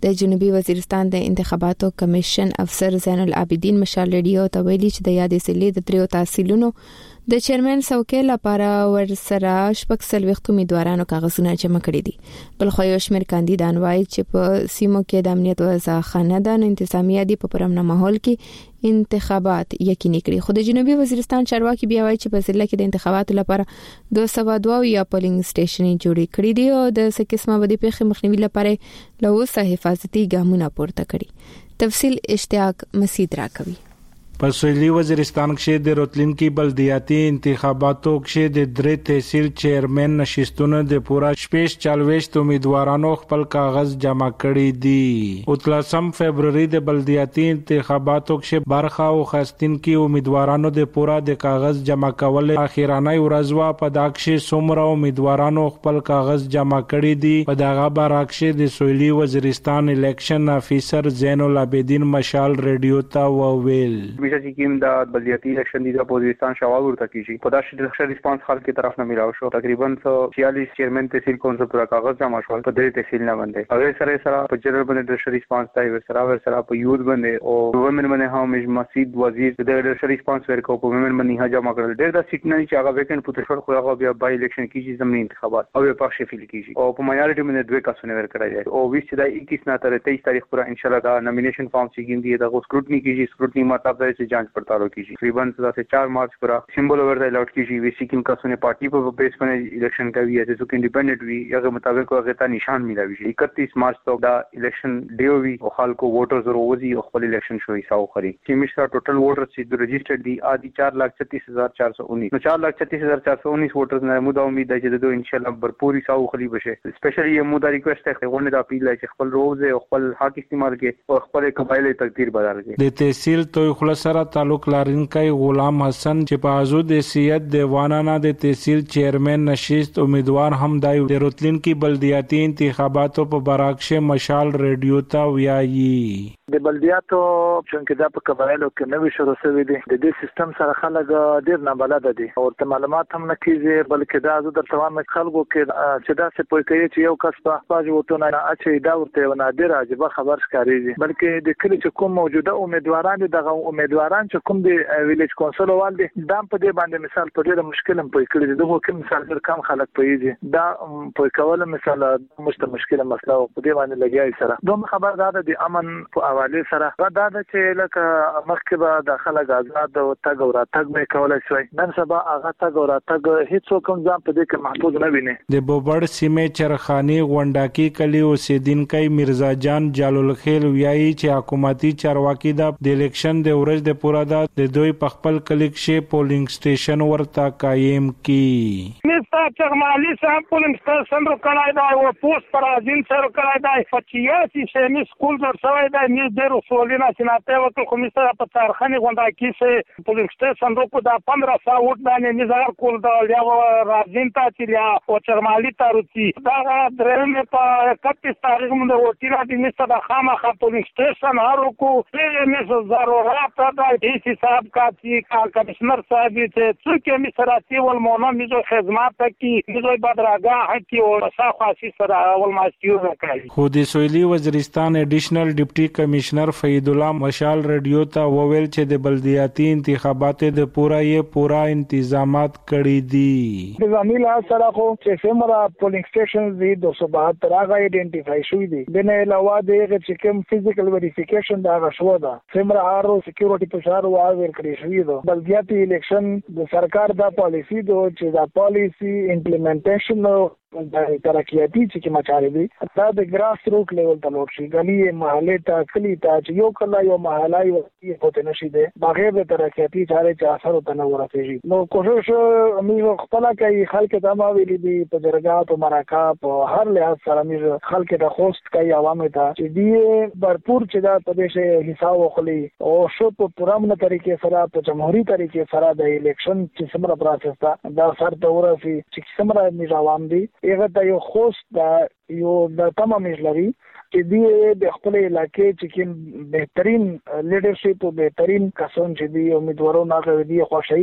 د جنوبي وزیرستان د انتخاباتو کمیشن افسر زین العابدین مشال ریډیو ته ویلي چې د یادې سلې د تریو تحصیلونو د چیرمن څوکۍ لپاره ورسره شپږ سلويخت امیدوارانو کاغذونه جمع کړي دي. بل خو یو شمېر کاندیدان وایي چې په سیمو کې د امنیت وضاحت د انتظامیه دی په پرمنه ماحول کې انتخابات یقیني کړي. خو د جنوبي وزیرستان چارواکي بیا وایي چې په ضلع کې د انتخاباتو لپاره دوه سوه دوه یا پولینګ سټیشن جوړ کړي دي او د سکسمه بدی پیښې مخنیوي لپاره لوسه حفاظتي ګامونه پورته کړي. تفصیل اشتیاق مسید راکوي. په سویلي وزیرستان کې د راتلونکي بلدیاتي انتخاباتو کې د درې تحصیل چیرمن نشستونو د پورا شپږ چالويشت امیدوارانو خپل کاغذ جمع کړي دي. او تلسم فبرवरी د بلدیاتي انتخاباتو کې برخه او خاستین کې امیدوارانو د پورا د کاغذ جمع کول اخیرانه ورځ وا په داکشه سومره امیدوارانو خپل کاغذ جمع کړي دي. په دغه برعکس د سویلي وزیرستان الیکشن افیسر زین العابدین مشال ریډیو ته وویل چې کوم د بلدیاتي الیکشن د پوزیشن شوال ورته کیږي په داسې د ښه ریسپانس خلک کی طرف نه ملاو شو. تقریبا छियालीस چیرمن تحصیل کونسل پورا کاغذ جمع شول په دې تحصیل نه باندې. هغه سره سره په جنرال باندې د ښه ریسپانس دی سره ور سره په یوث باندې او وومن باندې هم مسجد وزیر د ښه ریسپانس ورکو په وومن باندې ها جمع کړل. ډېر د سیټ نه چې هغه ویکند پوتې شو خو هغه بیا بای الیکشن کیږي زمینی انتخابات او په شفیل کیږي او په مایورټي باندې دوه کسونه ورکړای دي او ویس چې د اکیس نه تر तेईस تاریخ پورا ان شاء الله دا نومینیشن فارم چې ګیندي دا سکروټنی کیږي. سکروټنی مطلب دی چې جانچ پړتال وکړي. تقریبا سے چار مارچ پورا سمبل اوور د الاٹ کیږي وی سی کیم کسونه پارٹی په بیس باندې الیکشن کوي یا چې انډیپندنٹ وی هغه مطابق هغه ته نشان ملاوي شي. اکتیس مارچ تک دا الیکشن ډیو وی او خلکو ووټرز وروزي او خپل الیکشن شوي ساو خري چې مشره ټوټل ووټرز چې رجسٹرډ دي ادي चार लाख छत्तीस हजार चार सौ उन्नीस नौ चार लाख छत्तीस हजार चार सौ उन्नीस वोटर्स ने मुदा उम्मीद है چې دوی ان شاء الله भरपूरी ساو خري بشه. سپیشلی یو مودا ریکوست ہے غونډه د اپیل چې خپل روز او خپل حق استعمال کې او خپل قبایلی تقدیر بدل کړي. د تحصیل توي خلاصره تعلق لرونکي غلام حسن چې په آزاد حیثیت دیوانانه د تحصیل چیرمن نشست امیدوار هم دایو د راتلونکي بلدیاتي انتخاباتو په برعکس مشال ریډیو ته ویایي د بلدیاتو چې دا په قبایلو کې نوې شروع شوې دي د دې سیستم سره خلک ډېر نه بلد دي او ته معلومات هم نه کیږي بلکې دا زه در تمام خلکو کې چې دا څه پوي کوي چې یو کس په خپل وټونه اچي دا ورته نه ډېر عجیب خبر ښکاري بلکې د کلی چې کوم موجوده امیدواران دغه امیدواران چې کوم دی ویلیج کونسل وال دي دا په دې باندې مثال په ډېر مشکل هم پوي کړی دغه کوم مثال ډېر کم خلک پوي دا پوي کول مثال مشته مشکله مسله او په دې باندې لګیای سره دوه خبر دا د امن په حواله سره دا د چې لکه مخکې به د خلک آزاد او تګ او راتګ به کولای شي نن سبا هغه تګ او راتګ هیڅ کوم ځان په دې کې محفوظ نه ویني. د بوبړ سیمه چرخانی غونډاکی کلی اوسیدونکو مرزا جان جلال خیل ویایي چې حکومتي چارواکي د الیکشن د ورځ د پورا د دوی په خپل کلیک شي پولینګ سټیشن ورته قائم کی. مستر چرمالی صاحب پولینګ سټیشن رو کړای دا او پوسټ پر ازین سره کړای دا پچیاسی سیمه سکول در سوی دا می ډیرو سولینا سناته وکړو خو مستر په چرخانی غونډاکی سه پولینګ سټیشن رو کو دا پندرہ سو وټ باندې نظر کول دا یا راځین تا چې یا او چرمالی تاروتی دا درېمه په اکتیس تاریخ باندې وټیرا د مستر د خامخا پولینګ سټیشن هارو کو یې مې ضرورت دا هیڅ حساب کا چې کمشنر صاحب چې څوک می سره تی ول مونږ میزو خدمات کی میزو بدرګه کی او صافاسي سره اول ماستیو وکړي. خو د سویلي وزیرستان اډیشنل ډیپټي کمشنر فید الله مشال ریډیو ته وویل چې د بلدیاتي انتخاباتو د پورا یې پورا انتظامات کړي دي. د زميله سره خو چې سمرا پولینګ سټیشن دی دو سو بهتر هغه ایډنټیفای شوی دی د نه علاوه د چې کوم فزیکل ویریفیکیشن دا غشو ده سمرا هارو سکیورټي پشار او ور کړی شوی دی. بلدیاتي الیکشن د سرکار دا پالیسی دو چې دا پالیسی امپلیمنټیشن د ترقیاتی چې کوم چارې دي دا د ګراس روټ لیول ته لوړ شي غلي محله ته کلی ته چې یو کله یو محله یو پته نشي ده بغیر د ترقیاتی چارې چې اثر ته نه ورسېږي. نو کوشش موږ خپل کوي خلک ته ما ویلي دي په درګات او مراکاب په هر لحاظ سره موږ خلک ته خوست کوي عوام ته چې دی भरपूर چې دا په دې حساب وخلي او شو په پرامنه طریقې سره په جمهوریت طریقې سره د الیکشن چې سمره پروسس دا دا سر ته ورسي چې سمره موږ عوام دي هغه د یو خوست د یو د تمام مجلري چې دی د خپل علاقې چې کوم بهترین لیډرشپ او بهترین کسان چې دی امیدوارو نه غوډي خوشي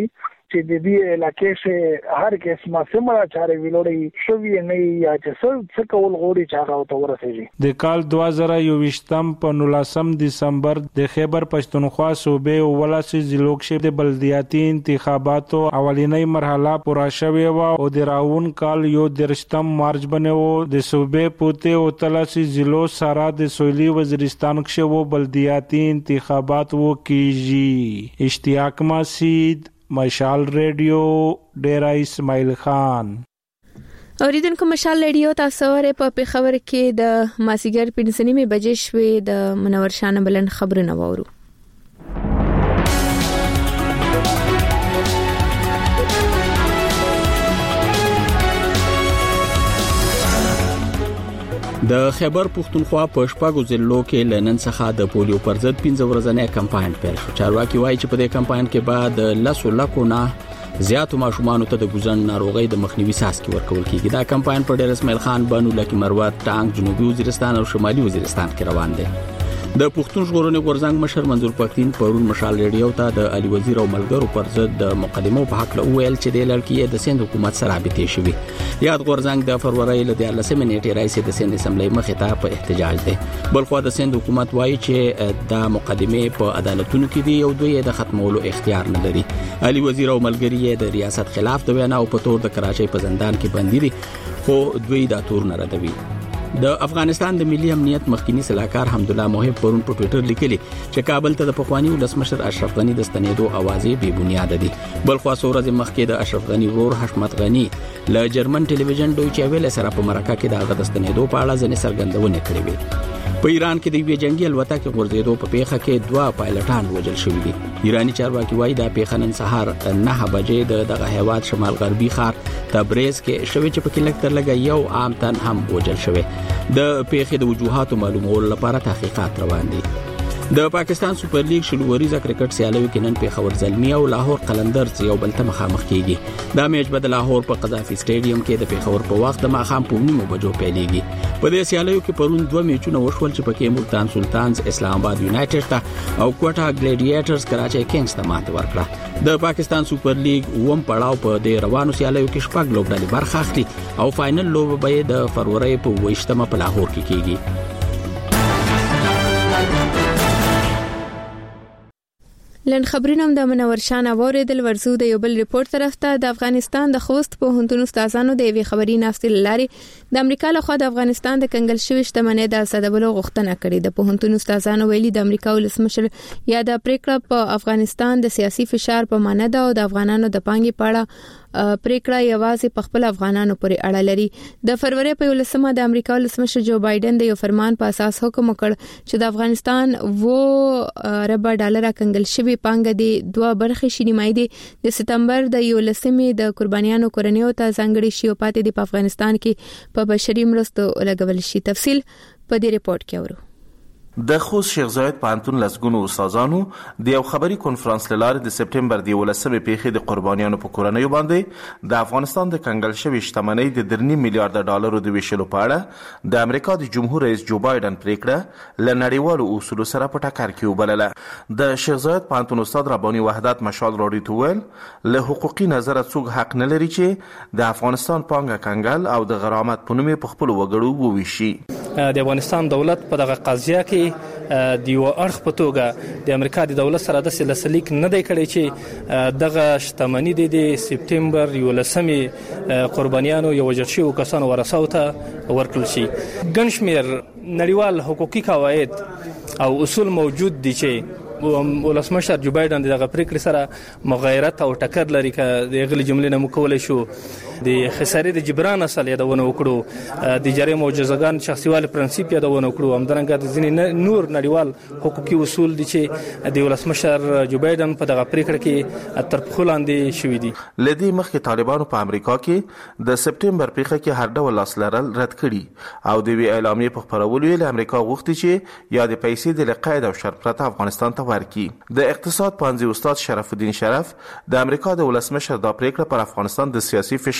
چې د دې علاقې څخه هر قسمه سمره چارې ویلوړي شوی نه یا چې څه کول غوړي چې هغه ته ورسېږي. د کال دوه زره یوویشتم په نولسم دسمبر د خیبر پښتونخوا صوبې ولسی ضلعو کې د بلدیاتي انتخاباتو اولینۍ مرحله پوره شوې و او د راون کال یو درشتم مارچ باندې د صوبې پوته او تلاسي ضلعو سره د سویلي وزیرستان کې و بلدیاتي انتخابات و کیږي. اشتیاق مسید، مشال ریډیو، ډیرا اسماعیل خان. اوریدونکو مشال ریډیو تاسو ورې په پیښور کې د ماسیګر پنځه نیمې بجې شوې د منور شاه بلند خبرونه وورو. د خیبر پښتونخوا په شپږو ضلعو کې لنن څخه د پولیو پر ضد پنځه ورځنی کمپاین پیل شو. چارواکي وایي چې په دې کمپاین کې بعد لسو لکو نه زیاتو ماشومان ته د ګوزن ناروغي د مخنیوي ساسکي ورکول کیږي. دا کمپاین په ډیر اسماعیل خان، بانو لکی مروت، ټانک، جنوبي وزیرستان او شمالي وزیرستان کې روان دي. د پښتون ژغورنې غورځنګ مشر منظور پښتين پرون مشال ریډیو ته د علي وزیر او ملګرو پر ضد د مقدمو په حق له ویل چې د لړکی د سند حکومت سره رابطه شوی. یاد غورځنګ د فروری له دیارلسمې نیټې راځي د سند اسمبلی مخې ته په احتجاج دی. بلخو د سند حکومت وایي چې د مقدمه په عدالتونو کې دی او دوی د ختمولو اختیار نه لري. علي وزیر او ملګری د ریاست خلاف د وینا او په تور د کراچۍ په زندان کې بندي دي، خو دوی دا تور نه ردوي. د افغانستان د ملي امنیت مخکنی صلاحکار حمدالله محب پرون په ټوئیټر لیکلي چې کابل ته د پخوانی ولسمشر اشرف غنی د ستنېدو اوازې بې بنیاد دي. بل خو څو ورځې مخکې د اشرف غنی ورور حشمت غنی له جرمن ټلویزیون دویچه ویل سره په مرکه کې د هغه د ستنېدو په اړه ځنې څرګندونه کړې وې. په ایران کې د یوې جنگي الوتکې غورځېدو په پیښه کې دوه پایلټان وژل شوي دي. ایرانی چارواکي وایي دا پیښه نن سهار نه بجې د دغه هیواد شمال غربي ښار تبریز کې شوې چې په کې لږ تر لږه یو عام تن هم وژل شوی. د پیښې د وجوهاتو معلومولو لپاره تحقیقات روان دي. د پاکستان سوپر لیګ شلوریزه کرکټ سیالیو کې نن پیښور زلمی او لاهور قلندرز یو بل ته مخامخ کیږي. دا میچ به د لاهور په قذافي سټیډیم کې د پیښور په وخت د ماښام په نیمو بجو پیلېږي. په دې سیالیو کې پرون دوه میچونه وشول چې پکې ملتان سلطانز اسلام آباد یونایټډ ته او کوټا ګلیډیټرز کراچۍ کینګز ته ماته ورکړه. د پاکستان سوپر لیګ اوم پړاو په د روانو سیالیو کې شپږ لوبډلې برخه اخلي او فائنل لوب به د فروری په ویشتمه په لاهور کې کیږي. لن خبرونه د منور شاه نوورې د ورزو د یو بل ریپورت طرف ته د افغانستان د خوست په هنتون استادانو د وی خبري ناستل لاري د امریکا له خوا د افغانستان د کنګل شوی شتمنۍ د صدبلو غوښتنه کړې. د په هنتون استادانو ویلي د امریکا ولسمشر یا د پریکړه په افغانستان د سیاسي فشار په معنی ده او د افغانانو د پانګې په اړه پریکړه یوازې په خپل افغانانو پورې اړه لري. د فروری په ولسمه د امریکا ولسمشر جو بایدن د یو فرمان په اساس حکم وکړ چې د افغانستان و ربع ډالر کنګل شوی پانګه د دوه برخې شي نیمایي د سپتمبر د یو لسمې د قربانیانو کورنیو ته ځانګړي شي او پاتې د افغانستان کې په بشري مرستو لګول شي. تفصیل په دې ریپورت کې اورو. د خوست شیخ زاید پانتون لسګونو استادانو د یو خبري کانفرنس لاره د سپتمبر د ولسمې پیښې د قربانیانو په کورنیو باندې د افغانستان د کنګل شوی شتمنۍ د درنی میلیارډ ډالرو د ویشلو په اړه د امریکا د جمهور رئیس جو بایدن پریکړه ل نړیوالو اصولو سره په ټکر کې وبلله. د شیخ زاید پانتون استاد رباني وحدت مشال راډیو ته ویل له حقوقي نظر څوک حق نه لري چې د افغانستان پانګه کنګل او د غرامت په نوم په خپل وګړو وویشي. د افغانستان دولت په دغه قضیه کې د یو اړخ په توګه د امریکا د دولت سره د سلسلیک نه دی کړی چې دغه شتمنۍ د سپتمبر یو لسمې قربانیانو یو وجل شوی کسانو ورثو ته ورکړل شي. ګڼ شمېر نړیوال حقوقي قواعد او اصول موجود دي چې ولسمشر جو بایدن دغه پریکړې سره مغایرت او ټکر لري. که د غلي جملې نه مکولای شو د خسارې د جبران اصل یادونه وکړو، د جرم او جزاګان شخصیوال پرنسيپ یادونه وکړو، همدارنګه د ځینې نور نړیوال حقوقي اصول دي چې د ولسمشر جو بایدن په دغه پریکړه کې تر پخو لاندې شوې دي. لدی مخکې طالبانو په امریکا کې د سپتمبر پیښه کې هر ډول لاس لرل رد کړي او د وی اعلامیې په خبرولو له امریکا غوښتي چې یا د پیسې د قید او شرط پرته افغانستان ته ورکی. د اقتصاد پوهنځي استاد شرف الدین شرف د امریکا د ولسمشر د پریکړه پر افغانستان د سیاسي فشار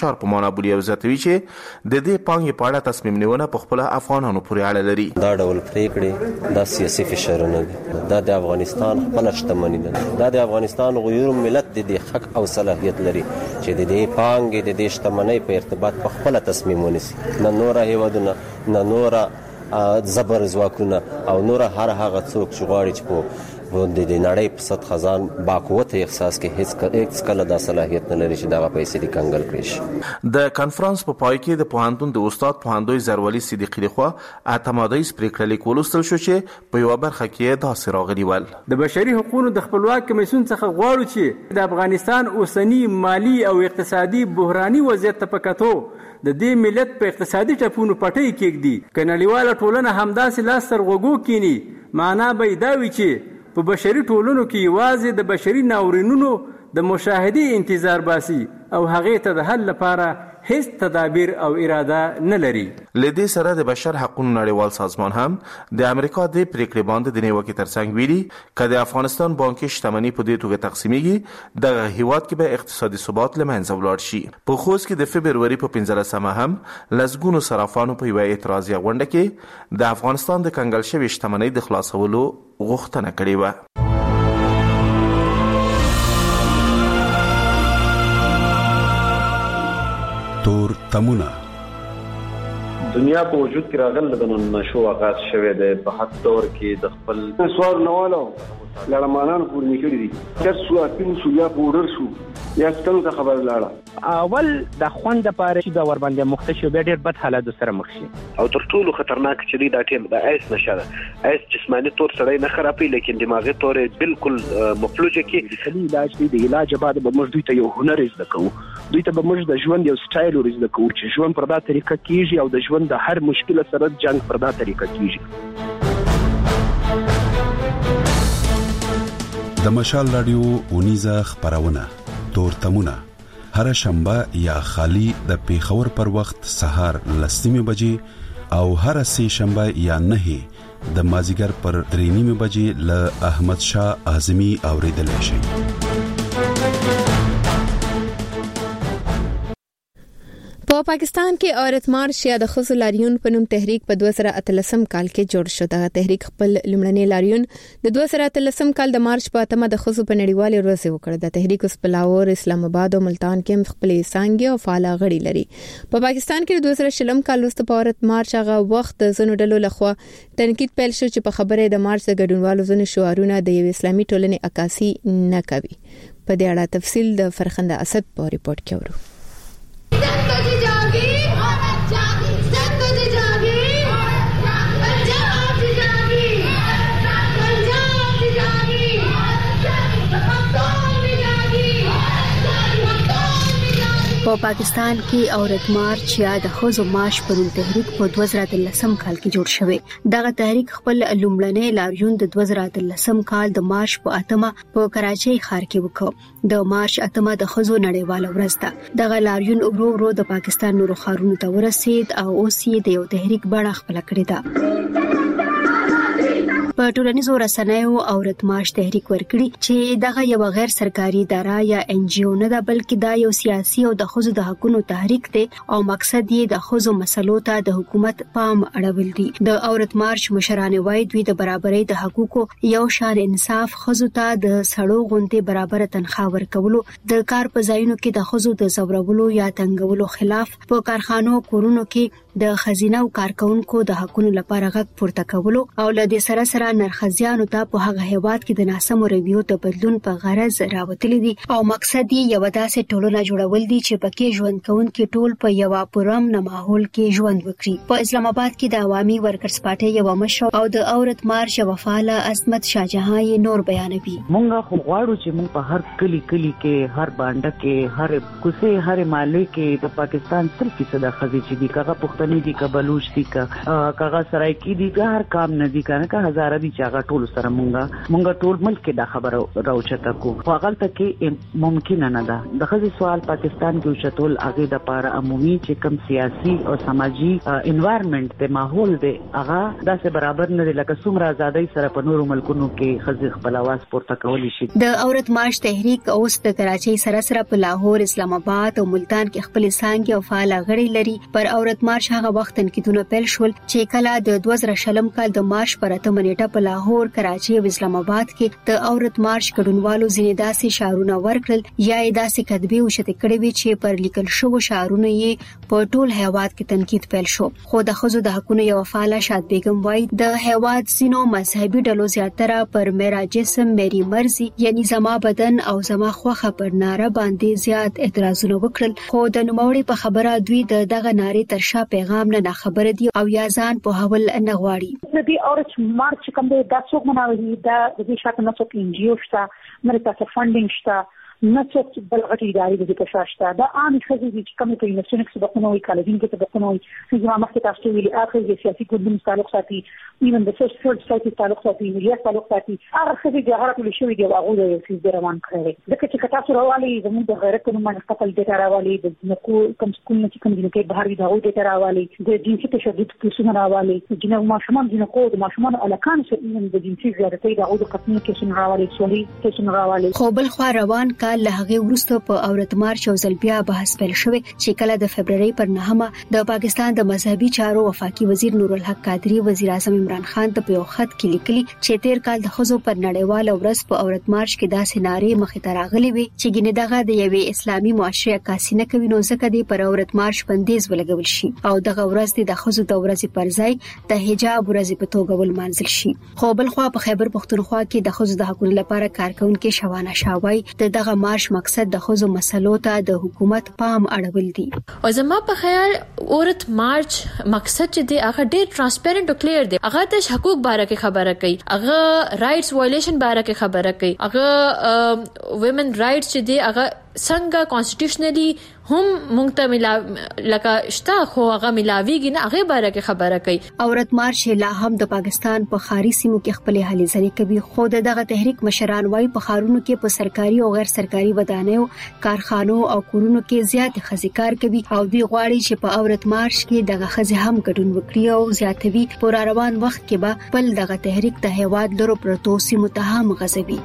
فشار په معنا بولي او زیاتوي چې د دې پانګې په اړه تصمیم نیونه په خپل افغانانو پورې اړه لري. دا ډول پریکړې دا سیاسي فشارونه دي، دا د افغانستان خپل شتمني ده، دا د افغانستان غیر ملت د حق او صلاحیت لري چې د دې پانګې د دې شتمنۍ په ارتباط په خپل تصمیم ونیسي. نه نور هیوادونه، نه نور زبر ځواکونه او نور هر هغه څوک چې غواړي چې په د دې نړۍ په صد خزان باقوت احساس کې هیڅ هیڅ کله د صلاحیت نه لري چې دا پیسې د کنګل کړي شي. د کانفرنس په پای کې د پوهنتون د استاد پوهندوی زروالي صدیقي لخوا اعتمادي پریکړه لیک ولوستل شو چې په یو برخه کې داسې راغلي ول: د بشري حقوقو د خپلواک کمیسیون څخه غواړو چې د افغانستان اوسنی مالی او اقتصادي بحراني وضعیت ته پکاتو د دې ملت په اقتصادي ټپونو پټي کېږدي. کنالیواله ټولنه همداسې لاس تر غوږو کینی، معنا به دا وي چې په بشري ټولنو کې یوازې د بشري ناورینونو د مشاهدې انتظار باسي او هغې ته د حل لپاره هیڅ تدابیر او اراده نه لري. لدې سره د بشر حقوقو نړیوال سازمان هم د امریکا د پریکړې باندې د نیوکې ترڅنګ ویلي چې د افغانستان بانکي شتمنۍ په دې توګه تقسیمېږي دغه هیواد کې به اقتصادي ثبات له منځه ولاړ شي. په خوست کې د فبروري په پنځلسمه هم لسګونو صرافانو په یوه اعتراضي غونډه کې د افغانستان د کنګل شوې شتمنۍ د خلاصولو غوښتنه کړې وه. تور تمونه دنیا په وجود کې راغله د نشو آغاز شوه د په حد دور کې د خپل سوال نوالو لړمانان پورې نکړي دي چې سو اتین سو یا بورډر شو یا ستنو ته خبر لاړه اول د خوند لپاره چې دا ور باندې مختشو به ډېر بد حالات سره مخ شي او تر ټولو خطرناک چې دی دا ټیم د ایس نشه ایس جسمانی طور سره نه خرابې لیکن دماغي طور بالکل مفلوجه کې خلی علاج دی د علاج بعد به موږ دوی ته یو هنر زده کوو دوی ته به موږ د ژوند یو سټایل ورزده کوو چې ژوند پر دا طریقه کیږي او د ژوند د هر مشکل سره جنگ پر دا طریقه کیږي. د مشال رادیو اونیزه خبرونه تور تمونه هر شنبه یا خالی د پیښور پر وخت سهار لسمه بجې او هر سه شنبه یا نه د مازیګر پر درې نیمه بجې ل احمد شاه اعظمي اوریدل شي. په پاکستان کې عورت مارچ یا د ښځو لاریون په نوم تحریک په دوه زره اتلسم کال کې جوړ شو. دا تحریک خپل لومړنی لاریون د دوه زره اتلسم کال د مارچ په اتمه د ښځو په نړیوالې ورځ وکړ. دا تحریک اوس په لاهور، اسلام آباد او ملتان کې خپل څانګې او فعال غړي لري. په پاکستان کې د دوه زره شلم کال وروسته په عورت مارچ هغه وخت د زنو ډلو لخوا تنقید پیل شو چې په خبره د مارچ د ګډونوالو زنو شعارونه د یو اسلامي ټولنې عکاسي نه کوي. په دې اړه تفصیل د فرخنده اسد په ریپورت کې ورو. په پاکستان کې عورت مارچ یا د ښځو مارچ په نوم تحریک په دوه زره اتلسم کال کې جوړ شوی. دغه تحریک خپل لومړنی لاریون د دوه زره اتلسم کال د مارچ په اتمه په کراچۍ ښار کې وکړ. د مارچ اتمه د ښځو نړیواله ورځ ده. دغه لاریون ورو ورو د پاکستان نورو ښارونو ته ورسید او اوس یې د یو تحریک بڼه خپل کړې ده. په ټولنیزو رسنیو عورت مارچ تحریک ورکړي چې دغه یو غیر سرکاري اداره یا ان جی او نه ده بلکې دا یو سیاسي او د ښځو د حقوقو تحریک دی او مقصد یې د ښځو مسلو ته د حکومت پام اړول دي. د عورت مارچ مشران وايي دوی د برابرۍ د حقوقو یو شان انصاف، ښځو ته د سړو غونډې برابر تنخواه ورکولو، د کار په ځایونو کې د ښځو د زورولو یا تنګولو خلاف، په کارخانو کورونو کې د خزینه او کارکونکو د حقوقو لپاره غږ پورته کولو او له دې سره سره نرخزیانو ته په هغه هیواد کې د ناسمو رویو د بدلون په غرض راوتلي دي او مقصد یې یو داسې ټولنه جوړول دي چې پکې ژوند کوونکي ټول په یو پرامن ماحول کې ژوند وکړي. په اسلام آباد کې د عوامي ورکرز پارټي یو مشر او د عورت مارچ یو فعال عصمت شاهجهان یې نور بیانوي. مونږ خو غواړو چې مونږ په هر کلی کلی کې، هر باندې کې، هر کوڅه، هر محله کې د پاکستان سل فیصد خزي چې دي کغه پښتني دي، که بلوچ دي، که کغه سرایکی دي، که هر کام نه دي کنه که هزاره دي چې هغه ټول سره مونږه مونږ ټول ملک کې دا خبره راوچته کو خو هغه ته کې ممکن نه ده. د خځې سوال پاکستان کې اوچتول هغه د لپاره عمومي چې کوم سیاسي او سماجی انوایرنمنت د ماحول دی هغه داسې برابر نه دی لکه څومره ازادۍ سره په نورو ملکونو کې خځې خپل आवाज پورته کولی شي. د عورت مارچ تحریک اوس د کراچۍ سره سره په لاهور، اسلام آباد او ملتان کې خپل څانګې او فعال غړي لري. پر عورت مارچ هغه وخت تنقیدونه پیل شول چې کله د دوه زره شلم کال د مارچ پر اتمه نیټه په لاهور، کراچۍ او اسلام آباد کې د عورت مارچ کډونوالو ځینې داسې شعارونه ورکړل یا داسې کتبې وشته کړې وي چې پر لیکل شوو شعارونه یې په ټول هیواد کې تنقید پیل شو. خو د ښځو د حقوقو یو فعال شاد بیگم وایي د هیواد سینو مذهبي ډلو زیاتره پر میرا جسم میری مرزي یعنی زما بدن او زما خوخه پر ناره باندې زیات اعتراضونه وکړل. خو د نوموړي په خبره دوی د دغه نارې تر شا پیغام نه خبره دي او یا ځان په حول نه غواړي. د دې اورچ مارچ کوم د تاسو مناوي دا د دې شاته نه څوک انجیو شته مې تاسو فاندینګ شته نه څوک بلغټي ادارې د دې کشاشته دا عام خزي چې کوم ته یونیورسيټي کې سبقونه وي کالجین کې سبقونه وي چې زما مخکې تاسو ویلي اخر د سیاسي ګوندونو تعلق ساتي ایون د سوشل سايټي تعلق ساتي ملي تعلق ساتي هغه خزي د هغه ټول شوی دی هغه د یو څه روان کړی ځکه چې تاسو راوالي زموږ د غیرت په نوم خپل د راوالي د نکو کوم سکول نه چې کوم دي کې بهر د هغه د راوالي د جنسي تشدد کیسونه راوالي چې نو ماشومان د نکو د ماشومان الکان چې ایون د جنسي زیاتې د هغه د قسمه کې راوالي سولي کې راوالي خو بل خو روان کال له هغه ورسته په عورت مارچ او زلبیا بحث پیل شوی چې کله د فبرवरी پر نهمه د پاکستان د مذهبي چارو وفاقي وزیر نور الحق قادری وزیر اعظم عمران خان ته په خط کې لیکلي چې تیر کال د خزو پر نړیوال ورځ په عورت مارچ کې داسې نارې مخې ته راغلي وي چې ګینه دغه د یوې اسلامي معاشره عکاسي نه کوي نو ځکه دی پر عورت مارچ بندیز ولګول شي او دغه ورځ د خزو د ورځې پر ځای د حجاب ورځې په توګه ولمانځل شي. خو بل خو په خیبر پختونخوا کې د خزو د حقوقو لپاره کارکونکو شوانه شاوای د دغه مارچ مقصد د خزو مسلو ته د حکومت پام اړول دي. او زما په خیال عورت مارچ مقصد چې دی هغه ډیر ترانسپیرنت او کلیر دی. هغه د حقوق باره کې خبره کوي، هغه رائټس وایلیشن باره کې خبره کوي، هغه ویمن رائټس چې دی هغه څنګه کانسټیټیوشنلی هم مونږ ته ملا لکه شته خو هغه ملاویږي نه هغه باره کې خبره کوي. عورت مارچ لا هم د پاکستان په خاري سیمو کې خپل هلې ځلې کوي. خو دغه تحریک مشران وايي په خارونو کې په سرکاري او غیر سرکاري ودانیو، کارخانو او کورونو کې زیات خزیکار کوي او دوی غواړي چې په عورت مارچ کې دغه خزي هم ګډون وکړي او زیاتوي پر روان وخت کې به بل دغه تحریک د هیواد لرو پروتو سیمو ته هم غځوي.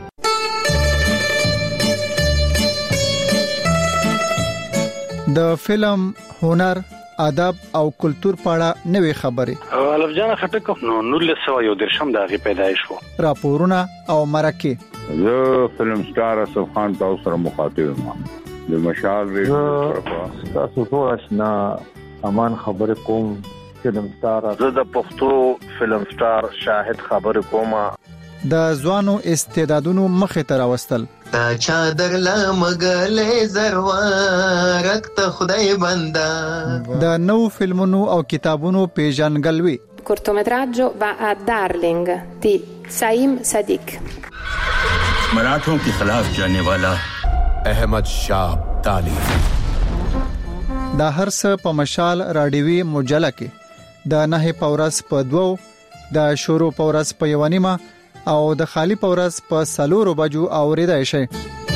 د فلم، هنر، ادب او کلچر په اړه نوې خبرې الف جان خټک نو نورل سو یو درشم دغه پیدایش وو راپورونه او مرکه زه فلم سٹار اسف خان تاسو سره مخاطب یم د مشال ریډیو تاسو ټول آشنا امان خبر کوم فلم سٹار زه د پښتو فلم سٹار شاهد خبر کوم د ځوانو استعدادونو مخه تر واستل تا چادر لمغلې زروارک ته خدای بندا د نو فلمونو او کتابونو پیژنګلوي cortometraggio va a Darling di Saim Sadiq मराठों के खिलाफ जाने वाला अहमद शाह अब्दाली دا هر څه په مشال رادیوي مجله کې د نه پورس په دوو د شورو پورس په یوانیمه او د خالی پورس په سلورو بجو اوریدای شي.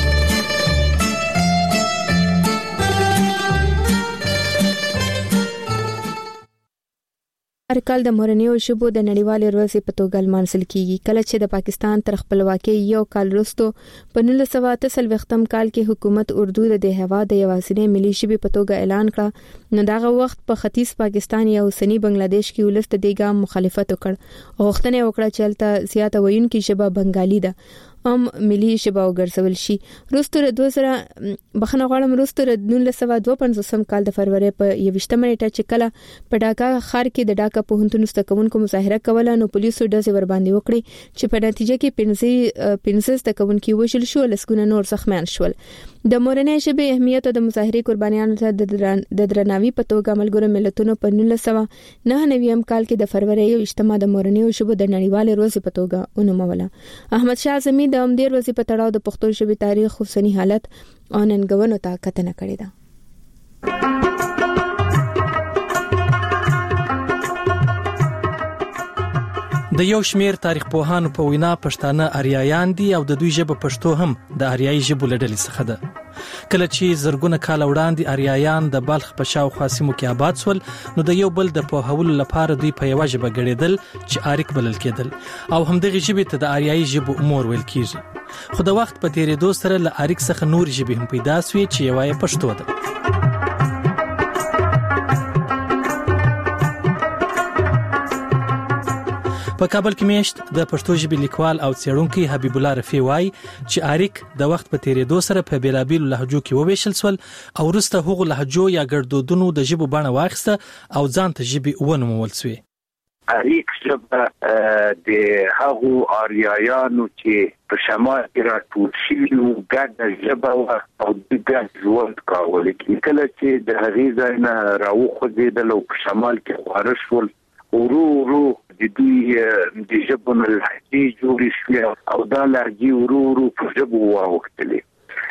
هر کال د مورنیو شبو د نړیوالې ورځې په توګه لمانځل کیږي. کله چې د پاکستان تر خپلواکۍ یو کال وروسته په نولس سوه اته څلوېښتم کال کې حکومت اردو د هیواد د یوازینۍ ملي ژبې په توګه اعلان کړ، نو دغه وخت په ختیځ پاکستان یا اوسنی بنگلاديش کې ولست د ګام مخالفت وکړ او غوښتنه وکړه چې هلته زیاته ویونکې ژبه بنگالي ده ام ملي ژبه وګرځول شي. وروسته دوه زره بخنه غواړم وروسته نولس سوه دوه پنځوسم کال د فروری په یوویشتمه نیټه چې کله په ډاکا ښار کې د ډاکا پوهنتون زدهکوونکو مظاهره کوله نو پولیسو ډزې ور باندې وکړې چې په نتیجه کې پنځه پنځه زدهکوونکي وژل شو، لسګونه نور زخمیان شول. د مورنۍ ژبې اهمیت او د مظاهرې قربانیانو ته د درناوي په توګه ملګرو ملتونو په نولس سوه نهه نوي کال کې د فروری یوویشتمه د مورنۍ ژبې د نړیوالې ورځې په توګه ونوموله. احمد شاه اعظمي د امدیر ورځې په تړاو د پښتو ژبې تاریخ، اوسنی حالت او ننګونو ته کتنه کړې ده. د یو شمیر تاریخ پوهانو په وینا پښتانه آریایان دي او د دوی ژبه پښتو هم د آریایي ژبو له ډلې څخه ده. کله چې زرګونه کاله وړاندې آریایان د بلخ په شاوخوا سیمو کې آباد سول، نو د یو بل د پوهولو لپاره دوی په یوه ژبه ګړېدل چې آریک بلل کېدل او همدغې ژبې ته د آریایي ژبو مور ویل کېږي. خو د وخت په تېرېدو سره له آریک څخه نورې ژبې هم پیدا سوې چې یوه یې پښتو ده. په کابل کې میشت د پښتو ژبې لیکوال او څېړونکی حبیب الله رفیع وایي چې آریک د وخت په تېرېدو سره په بېلابېلو لهجو کې وویشل سول او وروسته هغو لهجو یا ګړدودونو د ژبو بڼه واخیسته او ځان ته ژبې ونومول سوې. آریک ژبه د هغو آریایانو چې په شمال کې راټول شوي وو ګډه ژبه وه او دوی ګډ ژوند کاوه. کله چې د هغې ځای نه راوخوځېدل او په شمال کې خواره شول، ورو ورو د دوی د ژبو نه لهجې جوړې شوې او دا لهجې ورو ورو په ژبو واوښتلې.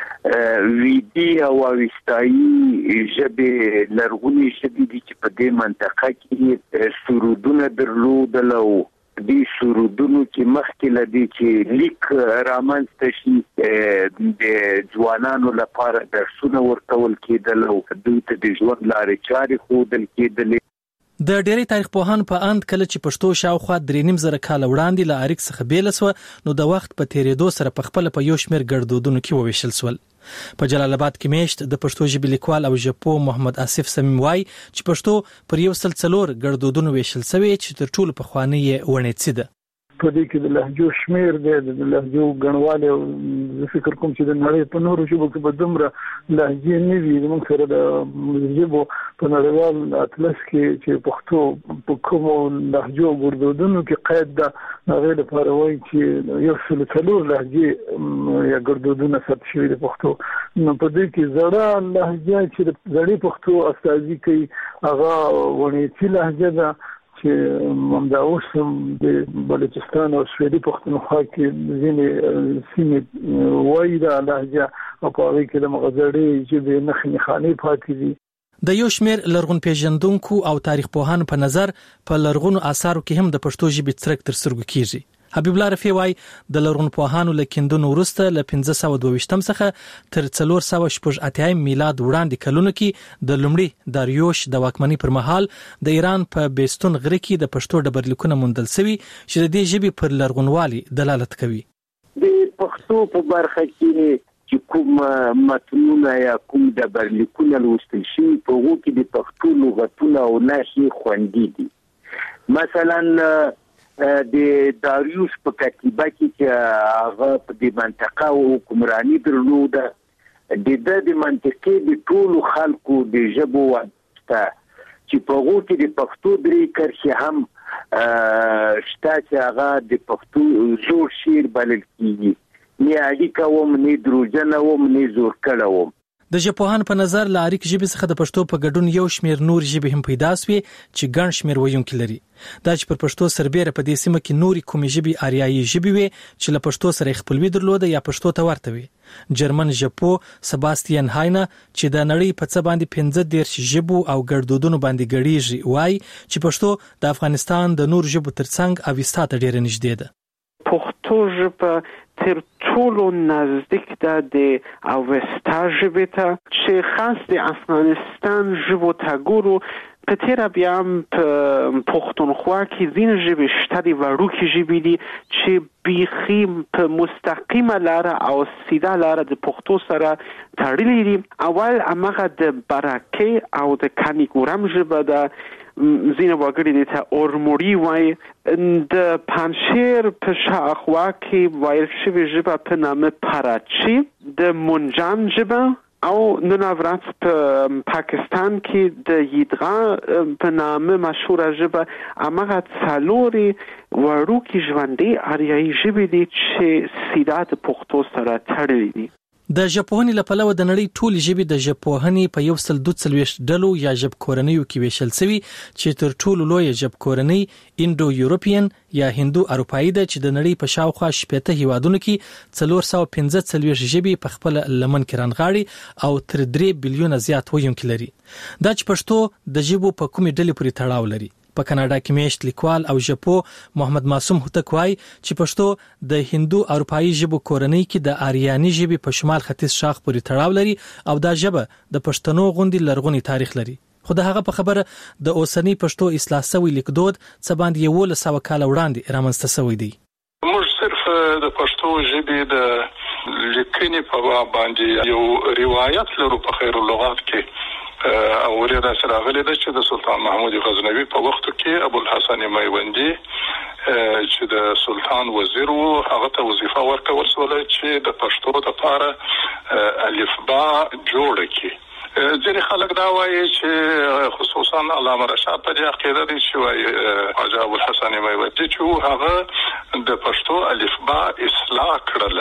ویدي او اوستایي ژبې لرغونې ژبې دي چې په دې منطقه کې سرودونه درلودل او دې سرودونو کې مخکې له دې چې لیک رامنځته شي د ځوانانو لپاره درسونه ورکول کېدل او دوی ته د ژوند لارې چارې ښودل کېدلې. د ډېری تاریخ پوهانو په اند کله چې پښتو شاوخوا درې نیم زره کاله وړاندې له آریک څخه بیله سوه، نو د وخت په تېرېدو سره په خپله په یو شمېر ګړدودونو کې وویشل سول. په جلال آباد کې میشت د پښتو ژبې لیکوال او ژبپوه محمد آصف صمیم وایي چې پښتو پر یو سل څلور ګړدودونو ویشل سوې چې تر ټولو پخوانۍ یې ونیڅي ده. په دې کې د لهجو شمیر دی، د لهجو ګڼوالی او زه فکر کوم چې د نړۍ په نورو ژبو کې به دومره لهجې نه وي. زموږ سره د ژبو په نړیوال اطلس کې چې پښتو په کومو لهجو او ګړدودونو کې قید ده، هغې لپاره وایي چې یو سل څلور لهجې یا ګړدودونه ثبت شوي د پښتو. نو په دې کې زړه لهجه چې د زړې پښتو استازي کوي هغه ونیڅي لهجه ده چې همدا اوس هم د بلوچستان او سویلي پښتونخوا کې ځینې سیمې وایي دا لهجه او په هغې کې د هغه زړې ژبې نښې نښانې پاتې دي. د یو شمیر لرغون پیژندونکو او تاریخ پوهانو په نظر په لرغونو آثارو کې هم د پښتو ژبې څرک تر سترګو کېږي. حبیب الله رفیع وایي د لرغون پوهانو له کیندنو وروسته له پنځه سوه دوه ویشتم څخه تر څلور سوه شپږ اتیایم میلاد وړاندې کلونو کې د لومړي داریوش د واکمنۍ پر مهال د ایران په بیستون غره کې د پښتو ډبرلیکونه موندل سوي چې د دې ژبې پر لرغونوالي دلالت کوي. د پښتو په برخه کې چې کوم متنونه یا کوم ډبرلیکونه لوستل شوي په هغو کې د پښتو لغتونه او نښې خوندي دي. مثلا د داریوش په کتیبه کې چې هغه په دې منطقه حکمراني درلوده، د ده د منطقې د ټولو خلکو د ژبو واسطه چې په هغو کې د پښتو درې کرښې هم شته چې هغه د پښتو زوړ شعر بلل کېږي. نه اړیکه وم، نه دروژنه وم، نه زور کړه وم. د ژبپوهانو په نظر له آریک ژبې څخه د پښتو په ګډون یو شمېر نور ژبې هم پیدا سوې چې ګڼ شمېر ویونکي لري. دا چې پر پښتو سربېره په دې سیمه کې نورې کومې ژبې آریایي ژبې وې چې له پښتو سره یې خپلوي درلوده یا پښتو ته ورته وي. جرمن ژبپوه سباستین هاینه چې د نړۍ په څه باندې پنځه دېرش ژبو او ګړدودونو باندې ګډېږي وایي چې پښتو د افغانستان د نورو ژبو ترڅنګ اوستا ته ډېره نږدې ده. پښتو ژبه تر ټولو نزدیک ده د اوستا ژبې ته چې خاص د افغانستان ژبو ته ګورو. په تیره بیا هم په پښتونخوا کې ځینې ژبې شته دي وړوکې ژبې دي چې بیخي په مستقیمه لاره او سیده لاره د پښتو سره تړلي دي. اول هماغه د برکې او د کانیګورم ژبه ده، ځینې وګړي دې ته اورموړي وایي. د پنجشیر په شاوخوا کې ویل شوې ژبه په نامه پراچی، د منجان ژبه او نن ورځ په پاکستان کې د یدغا په نامه مشهوره ژبه. هماغه څلورې وړوکې ژوندۍ آریایي ژبې دي چې سیده د پښتو سره تړلي دي. د ژبپوهنې له پلوه د نړۍ ټولې ژبې د ژبپوهنې په یو سل دوه څلوېښت ډلو یا ژبکورنیو کې ویشل سوي چې تر ټولو لویه ژبکورنۍ انډو یورپین یا هندو اروپایي ده چې د نړۍ په شاوخوا شپېته هیوادونو کې څلور سوه پنځه څلوېښت ژبې په خپله لمن کې رانغاړي او تر درې بلیونه زیات ویونکي لري. دا چې پښتو د ژبو په کومې ډلې پورې تړاو لري. په کاناډا کې میشت لیکوال او ژبو محمد معصوم هوتک وایي چې پښتو د هندو اروپایي ژبو کورنۍ کې د آریاني ژبې په شمال ختیځ شاخ پورې تړاو لري او دا ژبه د پښتنو غوندي لرغونی تاریخ لري. خو د هغه په خبره د اوسنی پښتو اصلاح شوی لیکدود څه باندې یو له سو کال وړاندې رامنځته شوی دی. موږ صرف د پښتو ژبې د لیکنې په باندې یو روایت لرو په خیر اللغات کې او ورته سره غلي د چې د سلطان محمود غزنوي په وخت کې ابو الحسن میوندی چې د سلطان وزیر وو هغه ته وظیفه ورکول شوه چې د پښتو لپاره الفبا جوړ کړي. ځینې خلک دا وایي چې خصوصا علامه رشاد په دې عقیده دي چې وایي حاجی ابو الحسن میوندی چې هغه د پښتو الفبا اصلاح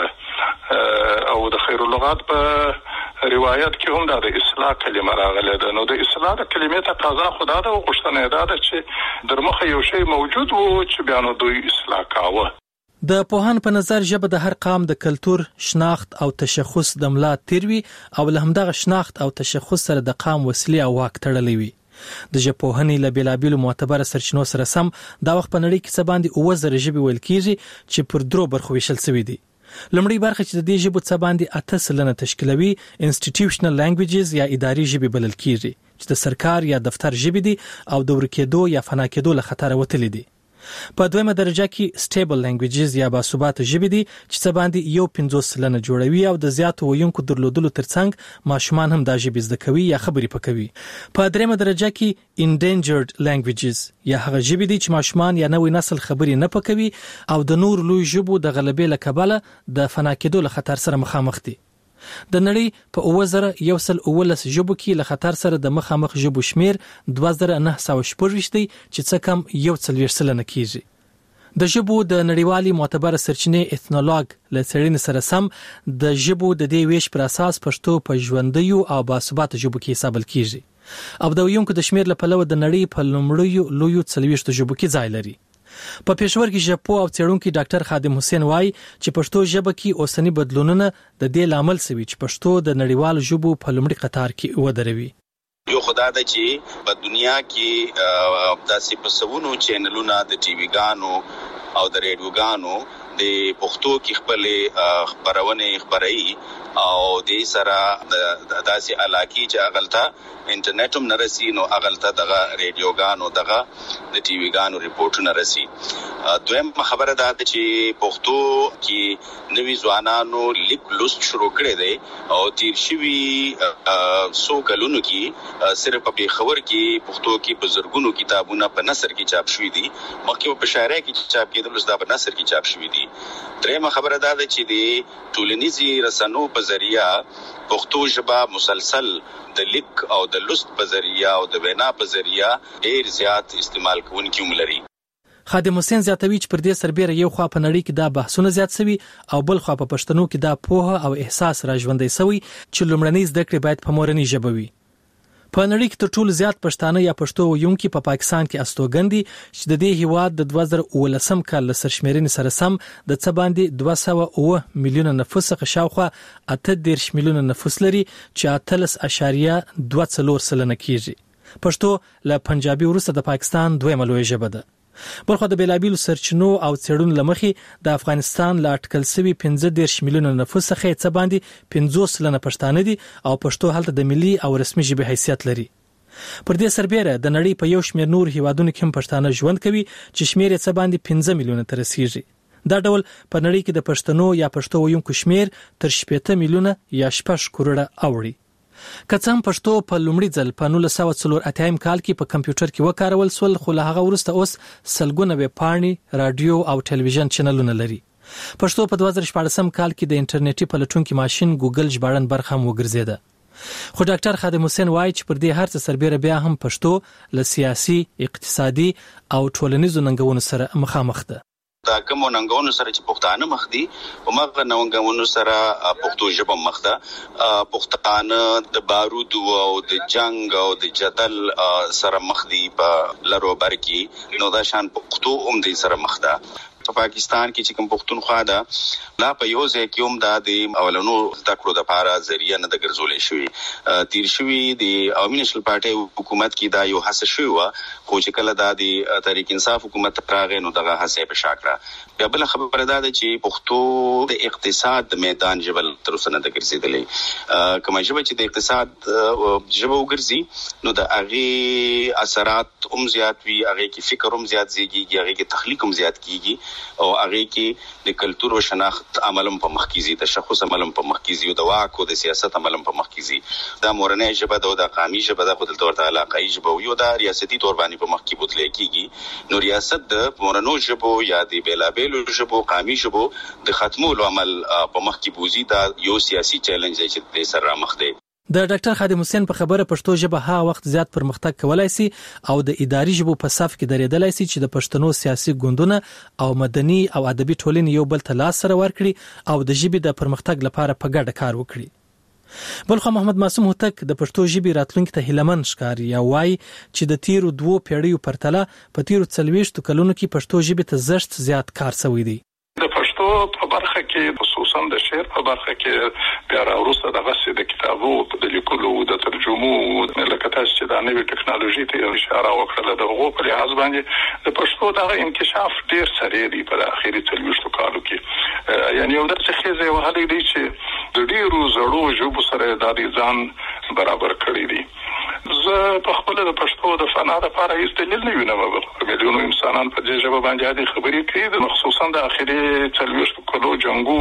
کړله او د خیر اللغات په روایت کې هم دا د اصلاح کلمه راغله ده. نو د اصلاح د کلمې تقاضا خدا ده او غوښتنه ده چې در مخه یو شی موجود وو چې بیا نو دوی اصلاح کاوه. د پوهان په نظر ژبه د هر قام د کلتور، شناخت او تشخص د ملا تیروي او له همدغه شناخت او تشخص سره د قام وسیله او واک تړلې وي. د ژبپوهنې له بیلابیلو معتبره سرچینو سره سم دا وخت په نړۍ کې څه باندې اوه زره ژبې ویل کېږي چې پر درو برخو ویشل شوي دي. لمړی برخه چې د دې ژبو څه باندې اته سلنه تشکیلوي انسټیټیوشنل لانګویجز یا اداري ژبې بلل کېږي چې د سرکار یا دفتر ژبې دي او د ورکېدو یا فنا کېدو له خطر وتلې دي. په دویمه درجه کې سټیبل لانګویجز یا باثباته ژبې دي چې څه باندې یو پنځوس سلنه جوړوي او د زیاتو ویونکو درلودلو ترڅنګ ماشومان هم دا ژبې زده کوي یا خبرې پکوي. په دریمه درجه کې انډینجرډ لانګویجز یا هغه ژبې دي چې ماشومان یا نوې نسل خبرې نه پکوي او د نور لوی ژبو د غلبې له کبله د فنا کېدو له خطر سره مخامخ دي. د نړۍ په اوه زره یو سل اوولس ژبو کې له خطر سره د مخامخ ژبو شمیر دوه زره نهه سوه شپږ دی چې څه کم یو څلوېښت سلنه کېږي. د ژبو د نړیوالي معتبره سرچینې ایتنولوګ له څېړنې سره سم د ژبو د دې ویش پر اساس پښتو په ژوندیو او باثباته ژبو کې حسابل کېږي او د ویونکو د شمیر له پلوه د نړۍ په لومړیو لویو څلوېښتو ژبو کې ځای لري. په پېښور کې ژبپوه او څېړونکی ډاکټر خادم حسین وایي چې پښتو ژبه کې اوسنی بدلونونه د دې لامل سوي چې پښتو د نړیوالو ژبو په لومړي قطار کې ودروي. یو خدای د چې په دنیا کې داسې په سونو چینلونه د ټي وي ګانو او د ریډیوګانو د پښتو کې خپل خبرونه خبري او د سره د داسې علاقې چې اغلطه انټرنیټ هم نرسي نو اغلطه دغه ریډیوګانو دغه د ټي وي ګانو ریپورټونه نرسي. دویم خبره ده چې پښتو کې نوي ځوانانو لیک لوست شروع کړي دي او تیر شوي سو کلونو کې صرف په خبر کې پښتو کې بزرګونو کتابونه په نثر کې چاپ شوي دي مخکې په شاعرۍ کې چاپ کېدل اوس دا په نثر کې چاپ شوي دي. درېمه خبره ده چې د ټولنیزي رسنو په ذریعہ پښتو ژبه مسلسل د لیک او د لوست په ذریعہ او د وینا په ذریعہ ډېر زیات استعمال کوونکي هم لري. خادم حسین زیاتوي چې پر دې سربېره یو خوا په نړۍ کې دا بحثونه زیات شوي او بل خوا په پښتنو کې دا پوهه او احساس را ژوندی شوی چې لومړنۍ زده کړې باید په مورنۍ ژبه وي. په نړۍ کې تر ټولو زیات پښتانه یا پښتو ویونکي په پاکستان کې استوګن دي چې د دې هیواد د دوه زره اوولسم کال له سرشمېرنې سره سم د څه باندې دوه سوه اوه میلیونه نفوس څخه شاوخوا اته دېرش میلیونه نفوس لري چې اتلس اعشاریه دوه څلور سلنه کېږي. پښتو له پنجابي وروسته د پاکستان دویمه لویه ژبه ده. بلخو د بیلابیلو سرچینو او څېړنو له مخې د افغانستان له اټکل شوي پنځه دېرش میلیونه نفوس څخه څه باندې پنځوس سلنه پښتانه دي او پښتو هلته د ملي او رسمي ژبې حیثیت لري. پر دې سربېره د نړۍ په یو شمېر نور هیوادونو کې هم پښتانه ژوند کوي چې شمېر یې څه باندې پنځه میلیونه ته رسیږي. دا ډول په نړۍ کې د پښتنو یا پښتو ویونکو شمېر تر شپېته میلیونه یا شپږ کروړه اوړي. که څه هم پښتو په لومړي ځل په نولس سوه څلور اتیایم کال کې په کمپیوټر کې وکارول سول خو له هغه وروسته اوس سلګونه ویبپاڼې، راډیو او ټلویزیون چینلونه لري. پښتو په دوه زره شپاړسم کال کې د انټرنیټي پلټونکي ماشین ګوګل ژباړن برخه هم وګرځېده. خو ډاکټر خادم حسین وایي چې پر دې هر څه سربېره بیا هم پښتو له سیاسي، اقتصادي او ټولنیزو ننګونو سره مخامخ ده. دا کوم ننګونو سره چې پښتانه مخ دي او مغه ننګونو سره پښتو ژبه مخ ده. پښتانه د بارود او د جنگ او د جدل سره مخ دي په لرو بر کې نو دا شان پښتو هم دې سره مخ ده. په پاکستان کې چې کوم پښتونخوا ده لا په یو ځای کې هم دا د اولنو ذکرو د لپاره ذریعہ نه د ګرځولې شوی تیر شوی د عوامي نېشنل پارټي حکومت کې دا یو هڅه شوی و خو چې کله دا د تحریک انصاف حکومت راغی نو دغه هڅه په شاکړه بیا بل خبره ده چې پښتو د اقتصاد د میدان جبل تر اوسه نه د ګرځېدلې کومه ژبه چې د اقتصاد ژبه وګرځي نو د هغه اثرات هم زیات وي هغه کې فکر هم زیات زیږي هغه کې تخلیق هم زیات کیږي او هغه کې د کلچر او شناخت عملم په مخ کیږي تشخص عملم په مخ کیږي او د واک او د سیاست عملم په مخ کیږي دا مورنۍ ژبه ده او د قومي ژبه ده خو د تور تعالی علاقائی ژبه یو د ریاستي تور باندې په مخ کې بوتل کیږي نو ریاست د مورنو ژبه یا د بیلابېلو ژبه قومي ژبه د ختمولو عمل په مخ کې بوزي دا یو سیاسي چیلنج دی چې د سره مخ دی د ډاکټر خادم حسین په خبره پښتو ژبه ها وخت زیات پرمختګ کولای شي او د اداري ژبو په صف کې درېدلای شي چې د پښتنو سیاسي ګوندونه او مدني او ادبي ټولنې یو بل ته لاس سره ورکړي او د ژبې د پرمختګ لپاره په ګډه کار وکړي بلخو محمد معصوم هوتک د پښتو ژبې راتلونکي ته هیلمن ښکاري یا وایي چې د تیرو دوو پیړیو پرتله په تیرو څلوېښتو کلونو کې پښتو ژبې ته زښت زیات کار شوی دی د پښتو په برخه کې خصوصا د شعر په برخه کې بیا راوروسته د غسې د کتابو د لیکلو د ترجمو لکه تاسو چې د نوې ټکنالوژي ته اشاره وکړه د هغو په لحاظ باندې د پښتو دغه انکشاف ډیر سریع دی په اخري څلوېښتو کالو کې یعنی یو داسې خیزه وهلې دی چې د ډیرو زړو ژبو سره د ځان برابر کړی دی زه په خپل د پښتو د فنا لپاره هیڅ دلیل نه وینم میلیونو انسانان په دې ژبه باندې عادي خبرې کوي خصوصا د اخري څلوېښتو کلو جنگو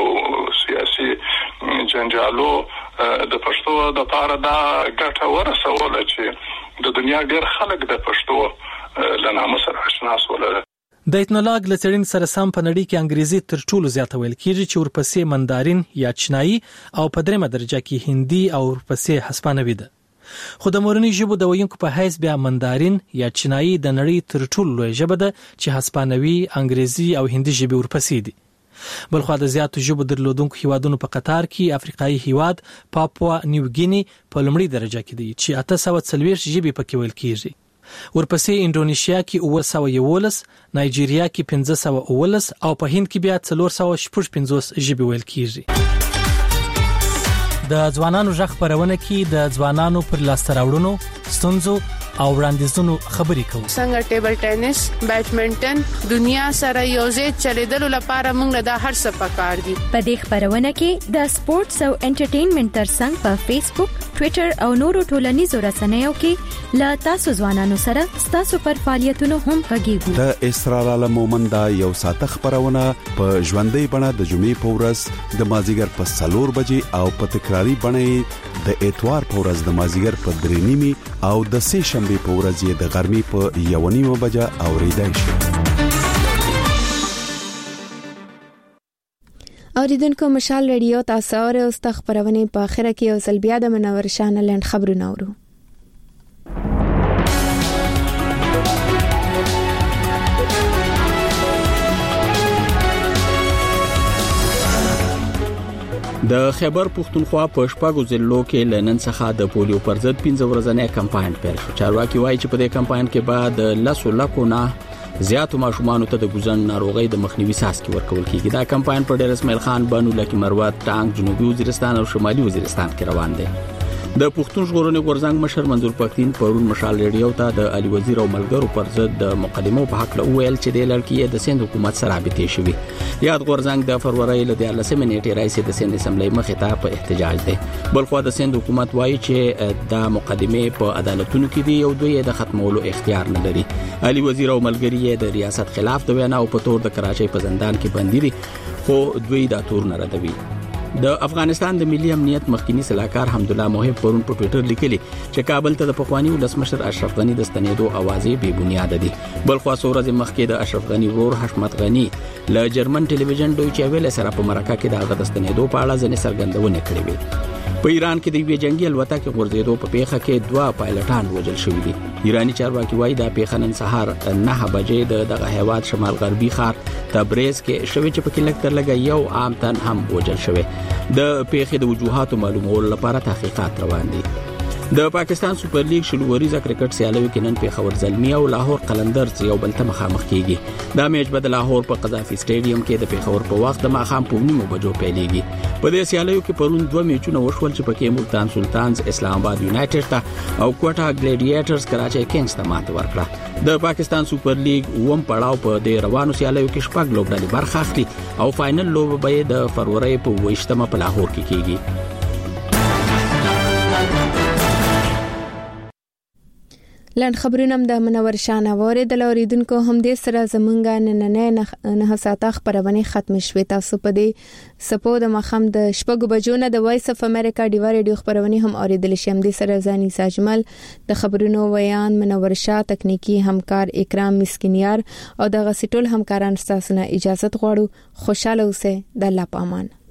سیاسي جنجالو د پښتو د لپاره دا ګټه ورسوله چې د دنیا ډېر خلک د پښتو له نامه سره آشنا شول د ایتنولاګ له څېړنې سره سم په نړۍ کې انګریزي تر ټولو زیاته ویل کېږي چې ورپسې مندارین یا چینایي او په درېمه درجه کې هندي او ورپسې هسپانوي ده خو د مورنۍ ژبو د ویونکو په حیث بیا مندارین یا چینایي د نړۍ تر ټولو لوی ژبه ده چې هسپانوي انګریزي او هندي ژبې ورپسې دي بلخو د زیاتو ژبو درلودونکو هیوادونو په قطار کې افریقایي هیواد پاپوا نیو ګینی په لومړي درجه کې دی چې اته سوه څلوېښت ژبې پکې ویل کېږي ورپسې انډونیشیا کې اوه سوه یولس نایجیریا کې پنځه سوه اوولس او په هند کې بیا څلور سوه شپږ پنځوس ژبې ویل کېږي د ځوانانو ژغ خپرونه کې د ځوانانو پر لاسته راوړنو ستونزو او وړاندیزونو خبرې کوو څنګه ټیبل ټینس بیډمنټن دنیا سره یوځای چلیدلو لپاره موږ له دا هر څه پکار دي په دې خبرونه کې د سپورتس او انټرټینمنټ ترڅنګ په فیسبوک ټوئیټر او نورو ټولنیزو رسنیو کې لا تاسو ځوانانو سره تاسو پر فعالیتونو هم غږیږو د اسرار عالم مومندا یو ساعت خبرونه په ژوندۍ بڼه د جمعې په ورځ د مازیګر په سلور بجې او په تکراری بڼه د اتوار په ورځ د مازیګر په درې نیمه او د سه شنبه په ورځ د غرمې په یو نیمه بجه اوریدای شي اوریدونکو مشال رادیو تاسو او ست خبرونه په اخره کې او سلبیا د منور شانه لند خبرونه اورو د خیبر پښتونخوا په شپږو ضلعو کې لنن څخه د پولیو پر ضد پنځه ورځې کمپاین پیل شو چارواکي وایي چې په دې کمپاین کې بعد لاسو لکو نه زیاتو ماشومان ته د ګوزن ناروغي د مخنیوي ساسکي ورکول کیږي دا کمپاین په ډیر اسماعیل خان بانو لکه مروت ټانګ جنوبي وزیرستان او شمالي وزیرستان کې روان دي د پښتون ژغورنې غورځنګ مشر منظور پښتين پرون مشال ریډیو ته د علي وزیر او ملګرو پر ضد د مقدمو په حق له ویل چې د لړکی د سند حکومت سره رابطه شوی یاد غورځنګ د فروری له دیارلسمې نیټې رئیس د سند اسمبلی مخې ته په احتجاج دی بلخو د سند حکومت وایي چې د مقدمه په عدالتونو کې دی او دوی د ختمولو اختیار نه لري علي وزیر او ملګری د ریاست خلاف د وینا او په تور د کراچۍ په زندان کې بندي دي خو دوی دا تور نه ردوي د افغانستان د ملي امنیت مخکنی صلاحکار حمدالله موهب پرون په ټوئیټر لیکلي چې کابل ته د پخوانی ولسمشر اشرف غنی د ستنېدو اوازې بې بنیاد دي بل خو څو مخکې د اشرف غنی ورور حشمت غنی له جرمن ټلویزیون دویچه ویل سره په مرکه کې د هغه د ستنېدو په اړه ځنې څرګندونه کړې وې په ایران کې د یوې جنگي الوتکې غورځېدو په پیښه کې دوه پایلټان وژل شوي دي ایرانی چارواکي وایي دا پیښه نن سهار نه بجې د دغه هیواد شمال غربي ښار تبریز کې شوې چې پکې لږ تر لږه یو عام تن هم وژل شوی د پیښې د وجوهاتو معلومولو لپاره تحقیقات روان دي د پاکستان سپر لیګ شلوریزه کرکټ سیالیو کې نن پیښور زلمی او لاهور قلندرز یو بل ته مخامخ کیږي. دا میچ به د لاهور په قذافي سټیډیم کې د پیښور په وخت د ماښام په نیمو بجو پیلېږي. په دې سیالیو کې پرون دوه میچونه وشول چې پکې ملتان سلطانز اسلام آباد یونایټډ ته او کوټا ګلیډیټرز کراچي کینګز ته ماته ورکړه. د پاکستان سپر لیګ اوم پړاو په د روانو سیالیو کې شپږ لوبډلې برخه اخلي او فائنل لوب به د فروری په ویشتمه په لاهور کې کیږي. لاند خبرونه د منور شان اوره د لوریدونکو هم د سره زمونږه نننه نه ساته خبرونه ختم شوې. تاسو په دې سپو د مخم د شپږ بجو نه د وایس اف امریکا ډیوا ریډیو خبرونه هم اوریدل شي. هم د سره ځاني ساجمل د خبرونو ویان منور شاه تکنیکی همکار اکرام مسکینیار او د غسیټول همکاران تاسو نه اجازه غواړو. خوشاله اوسئ. د الله پامان.